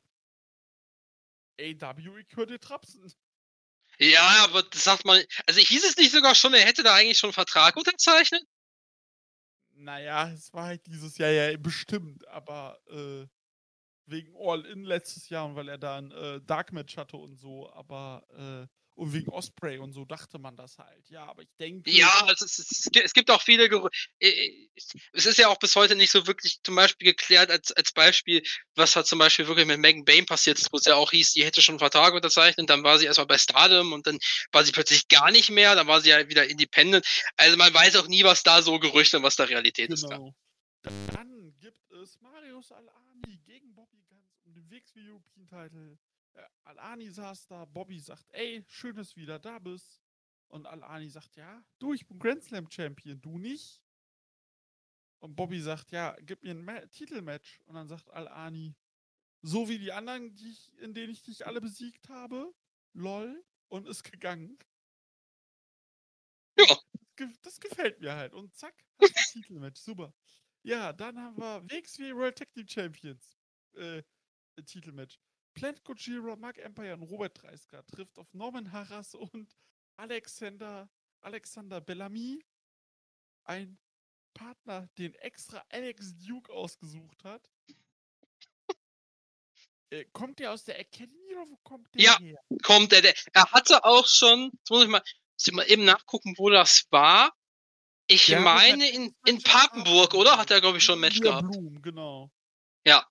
AW, ich höre dir trapsen. Ja, aber das sagt man. Also hieß es nicht sogar schon, er hätte da eigentlich schon einen Vertrag unterzeichnet? Naja, es war halt dieses Jahr ja bestimmt, aber wegen All-In letztes Jahr und weil er da ein Dark Match hatte und so, aber und wegen Osprey und so dachte man das halt. Ja, aber ich denke. Ja, es gibt auch viele es ist ja auch bis heute nicht so wirklich zum Beispiel geklärt als Beispiel, was hat zum Beispiel wirklich mit Megan Bayne passiert ist, wo es ja auch hieß, die hätte schon einen Vertrag unterzeichnet, dann war sie erstmal bei Stardom und dann war sie plötzlich gar nicht mehr, dann war sie ja wieder independent. Also man weiß auch nie, was da so Gerüchte und was da Realität ist. Genau. Dann gibt es Marius Al-Ani gegen Bobby Guns um den WXW European Title. Al-Ani saß da, Bobby sagt, ey, schön, dass du wieder da bist. Und Al-Ani sagt, ja, du, ich bin Grand Slam Champion, du nicht. Und Bobby sagt, ja, gib mir ein Titelmatch. Und dann sagt Al-Ani, so wie die anderen, in denen ich dich alle besiegt habe, lol, und ist gegangen. Ja. Das gefällt mir halt. Und zack, hast du ein Titelmatch, super. Ja, dann haben wir WXW World Tag Team Champions Titelmatch. Plant Gojira, Mark Empire und Robert Dreisker trifft auf Norman Harras und Alexander Bellamy. Ein Partner, den extra Alex Duke ausgesucht hat. Kommt der aus der Academy oder wo kommt der Ja. her? Kommt er hatte auch schon, jetzt muss ich mal eben nachgucken, wo das war. Ich Der hatte meine sein in erstes Match Papenburg, oder? Hat er, glaube ich, schon ein Match Ilya gehabt. Blum, genau. Ja.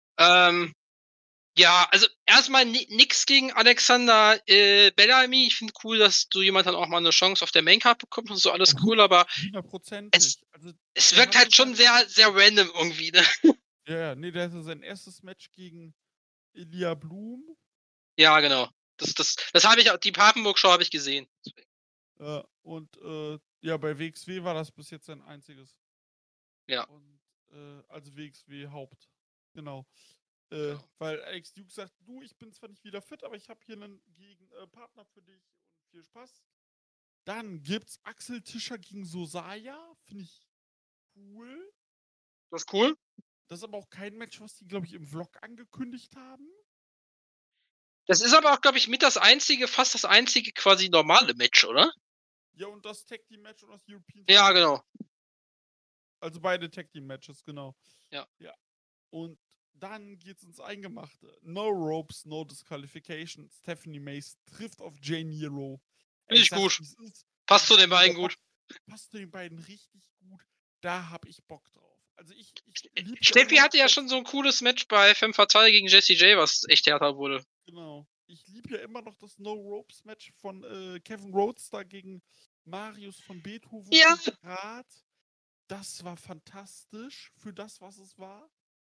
Ja, also erstmal nix gegen Alexander Bellamy. Ich finde cool, dass so jemand dann auch mal eine Chance auf der Maincard bekommt und so, alles cool, aber 100%. Also, es der wirkt hatte halt schon sein- sehr random irgendwie, ne? Ja, nee, der hatte sein erstes Match gegen Ilya Blum. Ja, genau. Das habe ich, die Papenburg-Show habe ich gesehen. Und ja, bei WXW war das bis jetzt sein einziges. Ja. Und also WXW Haupt. Genau. Ja. Weil Alex Duke sagt, du, ich bin zwar nicht wieder fit, aber ich habe hier einen Partner für dich und viel Spaß. Dann gibt's Axel Tischer gegen Sosaya. Finde ich cool. Das ist cool. Das ist aber auch kein Match, was die, glaube ich, im Vlog angekündigt haben. Das ist aber auch, glaube ich, fast das einzige quasi normale Match, oder? Ja, und das Tag Team Match und das European Ja, Tag Team. genau. Also beide Tag Team Matches, genau. Ja. Und dann geht's ins Eingemachte. No Ropes, no Disqualification. Stephanie Mace trifft auf Jay Nero. Finde ich sag, gut. wie's ist. Passt zu den beiden gut. Passt zu den beiden richtig gut. Da hab ich Bock drauf. Also ich lieb Steffi immer hatte ja das- schon so ein cooles Match bei Femme Fatale gegen Jessie J, was echt härter wurde. Genau. Ich liebe ja immer noch das No Ropes Match von Kevin Roadster gegen Marius von Beethoven. Ja. und Rath. Das war fantastisch für das, was es war.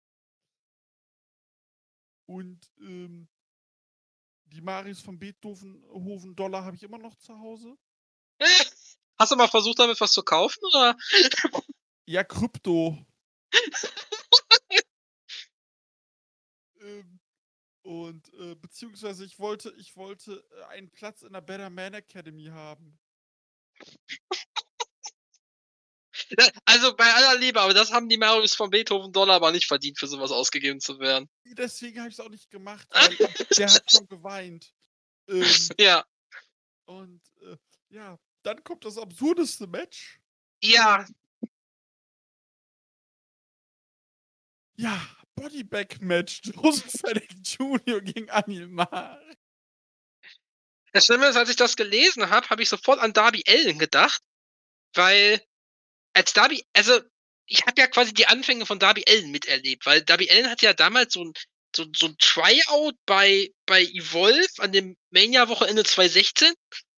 Und die Marius von Beethoven Dollar habe ich immer noch zu Hause. Hast du mal versucht, damit was zu kaufen, oder? Ja, Krypto. Und beziehungsweise ich wollte einen Platz in der Better Man Academy haben. Also bei aller Liebe, aber das haben die Marius von Beethoven Dollar aber nicht verdient, für sowas ausgegeben zu werden. Deswegen habe ich es auch nicht gemacht, weil der hat schon geweint. Ja. Und ja, dann kommt das absurdeste Match. Ja. Ja, Bodybag-Match. Joseph Fenech Jr. gegen Anil Mar. Das Schlimme ist, als ich das gelesen habe, habe ich sofort an Darby Allin gedacht, weil als Darby, also ich habe ja quasi die Anfänge von Darby Allin miterlebt, weil Darby Allin hatte ja damals so ein Tryout bei Evolve an dem Mania-Wochenende 2016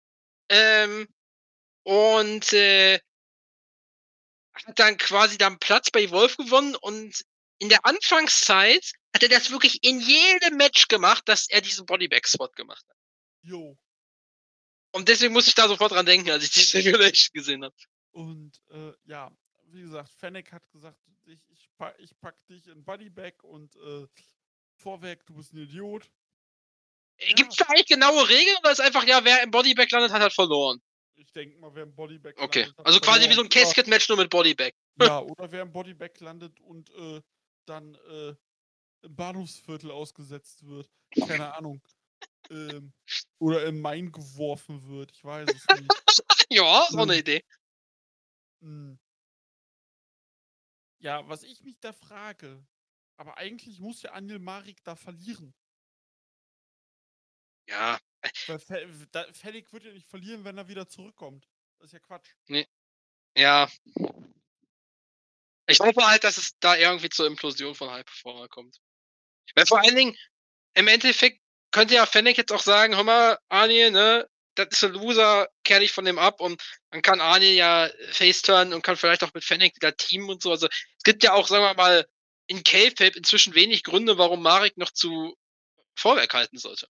und hat dann quasi Platz bei Evolve gewonnen und in der Anfangszeit hat er das wirklich in jedem Match gemacht, dass er diesen Bodybag-Spot gemacht hat. Jo. Und deswegen muss ich da sofort dran denken, als ich die Simulation gesehen habe. Und ja, wie gesagt, Fennec hat gesagt, ich pack dich in Bodybag und vorweg, du bist ein Idiot. Gibt es da eigentlich genaue Regeln oder ist einfach, ja, wer im Bodybag landet, hat verloren? Ich denke mal, wer im Bodybag Okay, landet, hat also quasi wie so ein verloren. Casket-Match nur mit Bodybag. Ja, oder wer im Bodybag landet und dann im Bahnhofsviertel ausgesetzt wird. Keine Ahnung. Oder im Main geworfen wird. Ich weiß es nicht. Ja, ist auch eine Idee. Ja, was ich mich da frage, aber eigentlich muss ja Anil Marik da verlieren. Ja. Weil Fennec wird ja nicht verlieren, wenn er wieder zurückkommt. Das ist ja Quatsch. Ja. Ich hoffe halt, dass es da irgendwie zur Implosion von High Performer kommt. Weil vor allen Dingen, im Endeffekt könnte ja Fennec jetzt auch sagen, hör mal, Arnie, ne, das ist ein Loser, kehr dich von dem ab und dann kann Arnie ja faceturnen und kann vielleicht auch mit Fennec wieder teamen und so. Also es gibt ja auch, sagen wir mal, in K-Fape inzwischen wenig Gründe, warum Marek noch zu Vorwerk halten sollte.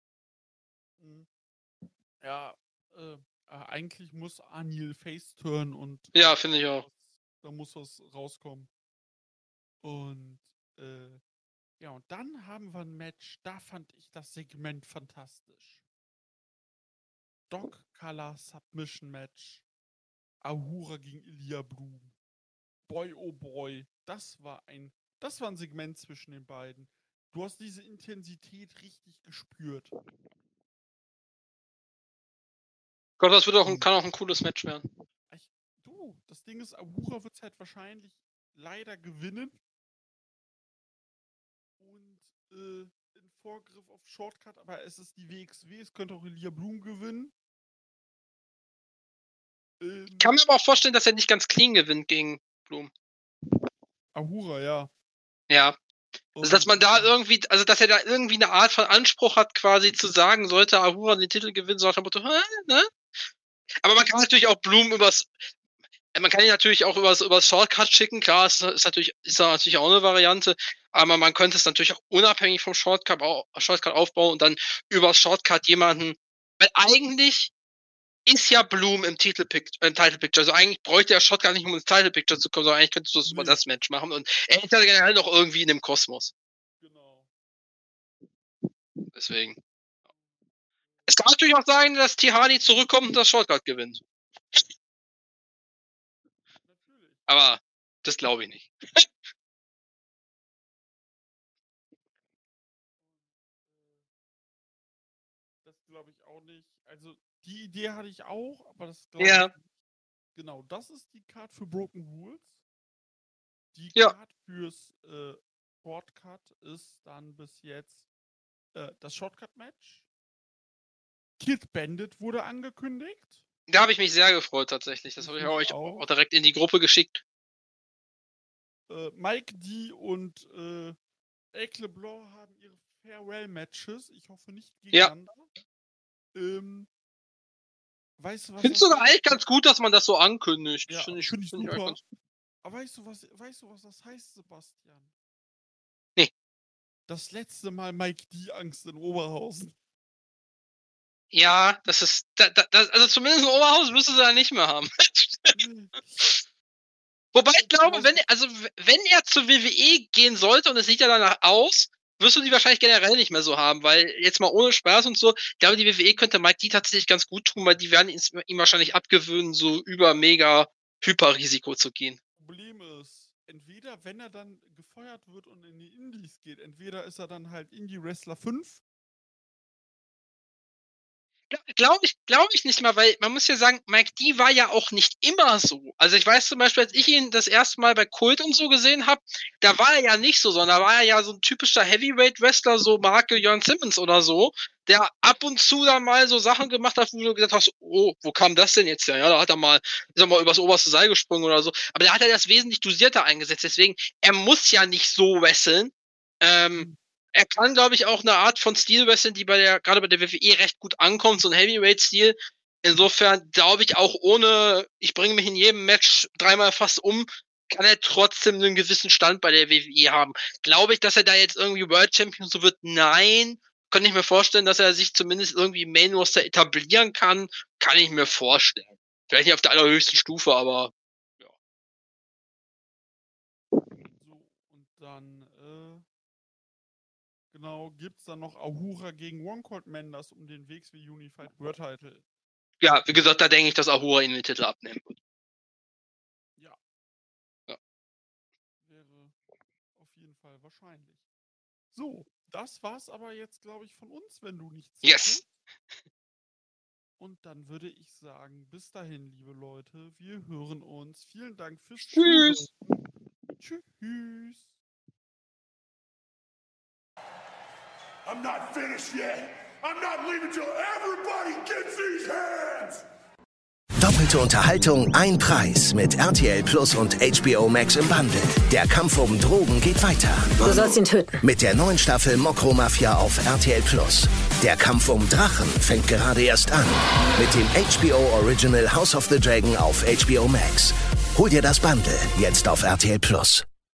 Ja, eigentlich muss Anil faceturn und Ja, finde ich auch. da muss was rauskommen. Und ja, und dann haben wir ein Match, da fand ich das Segment fantastisch. Dog Color Submission Match. Ahura gegen Ilya Blum. Boy, oh boy. Das war ein Segment zwischen den beiden. Du hast diese Intensität richtig gespürt. Gott, das kann auch ein cooles Match werden. Das Ding ist, Ahura wird es halt wahrscheinlich leider gewinnen. Und in Vorgriff auf Shortcut, aber es ist die WXW, es könnte auch Elia Blum gewinnen. Ich kann mir aber auch vorstellen, dass er nicht ganz clean gewinnt gegen Blum. Ahura, ja. Ja. Also, dass man da irgendwie, also dass er da irgendwie eine Art von Anspruch hat, quasi zu sagen, sollte Ahura den Titel gewinnen, so nach dem Motto, ne? Aber man kann natürlich auch Blum man kann ihn natürlich auch übers Shortcut schicken, klar, ist natürlich auch eine Variante, aber man könnte es natürlich auch unabhängig vom Shortcut aufbauen und dann übers Shortcut jemanden, weil eigentlich ist ja Blum im Title Picture, also eigentlich bräuchte der Shot gar nicht, um ins Title Picture zu kommen, sondern eigentlich könntest du es über das Match machen und er ist ja generell noch irgendwie in dem Kosmos. Genau. Deswegen. Es kann natürlich auch sein, dass Tihani zurückkommt und das Shortcut gewinnt. Natürlich. Aber das glaube ich nicht. Das glaube ich auch nicht. Also, die Idee hatte ich auch, aber das glaube Ja. ich nicht. Genau, das ist die Card für Broken Rules. Die Ja. Card fürs Shortcut ist dann bis jetzt das Shortcut-Match. Kid Bandit wurde angekündigt. Da habe ich mich sehr gefreut tatsächlich. Das habe ich euch auch direkt in die Gruppe geschickt. Mike D und Eric LeBlanc haben ihre Farewell-Matches. Ich hoffe nicht gegeneinander. Weißt du was? Ich finde es sogar eigentlich ganz gut, dass man das so ankündigt. Ja, Finde ich super. ganz Aber weißt du, was das heißt, Sebastian? Nee. Das letzte Mal Mike D. Angst in Oberhausen. Ja, das ist. Also zumindest in Oberhausen müsste sie da nicht mehr haben. Wobei ich glaube, wenn er zur WWE gehen sollte und es sieht ja danach aus, wirst du die wahrscheinlich generell nicht mehr so haben, weil jetzt mal ohne Spaß und so, ich glaube, die WWE könnte Mike D tatsächlich ganz gut tun, weil die werden ihm wahrscheinlich abgewöhnen, so über mega Hyperrisiko zu gehen. Problem ist, entweder wenn er dann gefeuert wird und in die Indies geht, entweder ist er dann halt Indie-Wrestler 5. Glaube ich nicht mal, weil man muss ja sagen, Mike D war ja auch nicht immer so. Also ich weiß zum Beispiel, als ich ihn das erste Mal bei Kult und so gesehen habe, da war er ja nicht so, sondern da war er ja so ein typischer Heavyweight-Wrestler, so Marke Jörn Simmons oder so, der ab und zu dann mal so Sachen gemacht hat, wo du gesagt hast, oh, wo kam das denn jetzt her? Ja, da hat er mal, ist er mal übers oberste Seil gesprungen oder so. Aber da hat er das wesentlich dosierter eingesetzt. Deswegen, er muss ja nicht so wresteln. Er kann, glaube ich, auch eine Art von Stil wresteln, die gerade bei der WWE recht gut ankommt, so ein Heavyweight-Stil. Insofern glaube ich auch ohne, ich bringe mich in jedem Match dreimal fast um, kann er trotzdem einen gewissen Stand bei der WWE haben. Glaube ich, dass er da jetzt irgendwie World Champion so wird? Nein. Könnte ich mir vorstellen, dass er sich zumindest irgendwie im Main Roster etablieren kann? Kann ich mir vorstellen. Vielleicht nicht auf der allerhöchsten Stufe, aber ja. So, und dann genau, gibt's dann noch Ahura gegen One Cold Manders um den WXW Unified World Title. Ja, wie gesagt, da denke ich, dass Ahura ihn den Titel abnehmen wird. Ja. Ja. Wäre auf jeden Fall wahrscheinlich. So, das war's aber jetzt, glaube ich, von uns, wenn du nichts Yes! sagst. Und dann würde ich sagen, bis dahin, liebe Leute, wir hören uns. Vielen Dank fürs Tschüss! Zuhören. Tschüss! I'm not finished yet. I'm not leaving till everybody gets these hands. Doppelte Unterhaltung, ein Preis mit RTL Plus und HBO Max im Bundle. Der Kampf um Drogen geht weiter. Du sollst ihn töten. Mit der neuen Staffel Mokro Mafia auf RTL Plus. Der Kampf um Drachen fängt gerade erst an. Mit dem HBO Original House of the Dragon auf HBO Max. Hol dir das Bundle jetzt auf RTL Plus.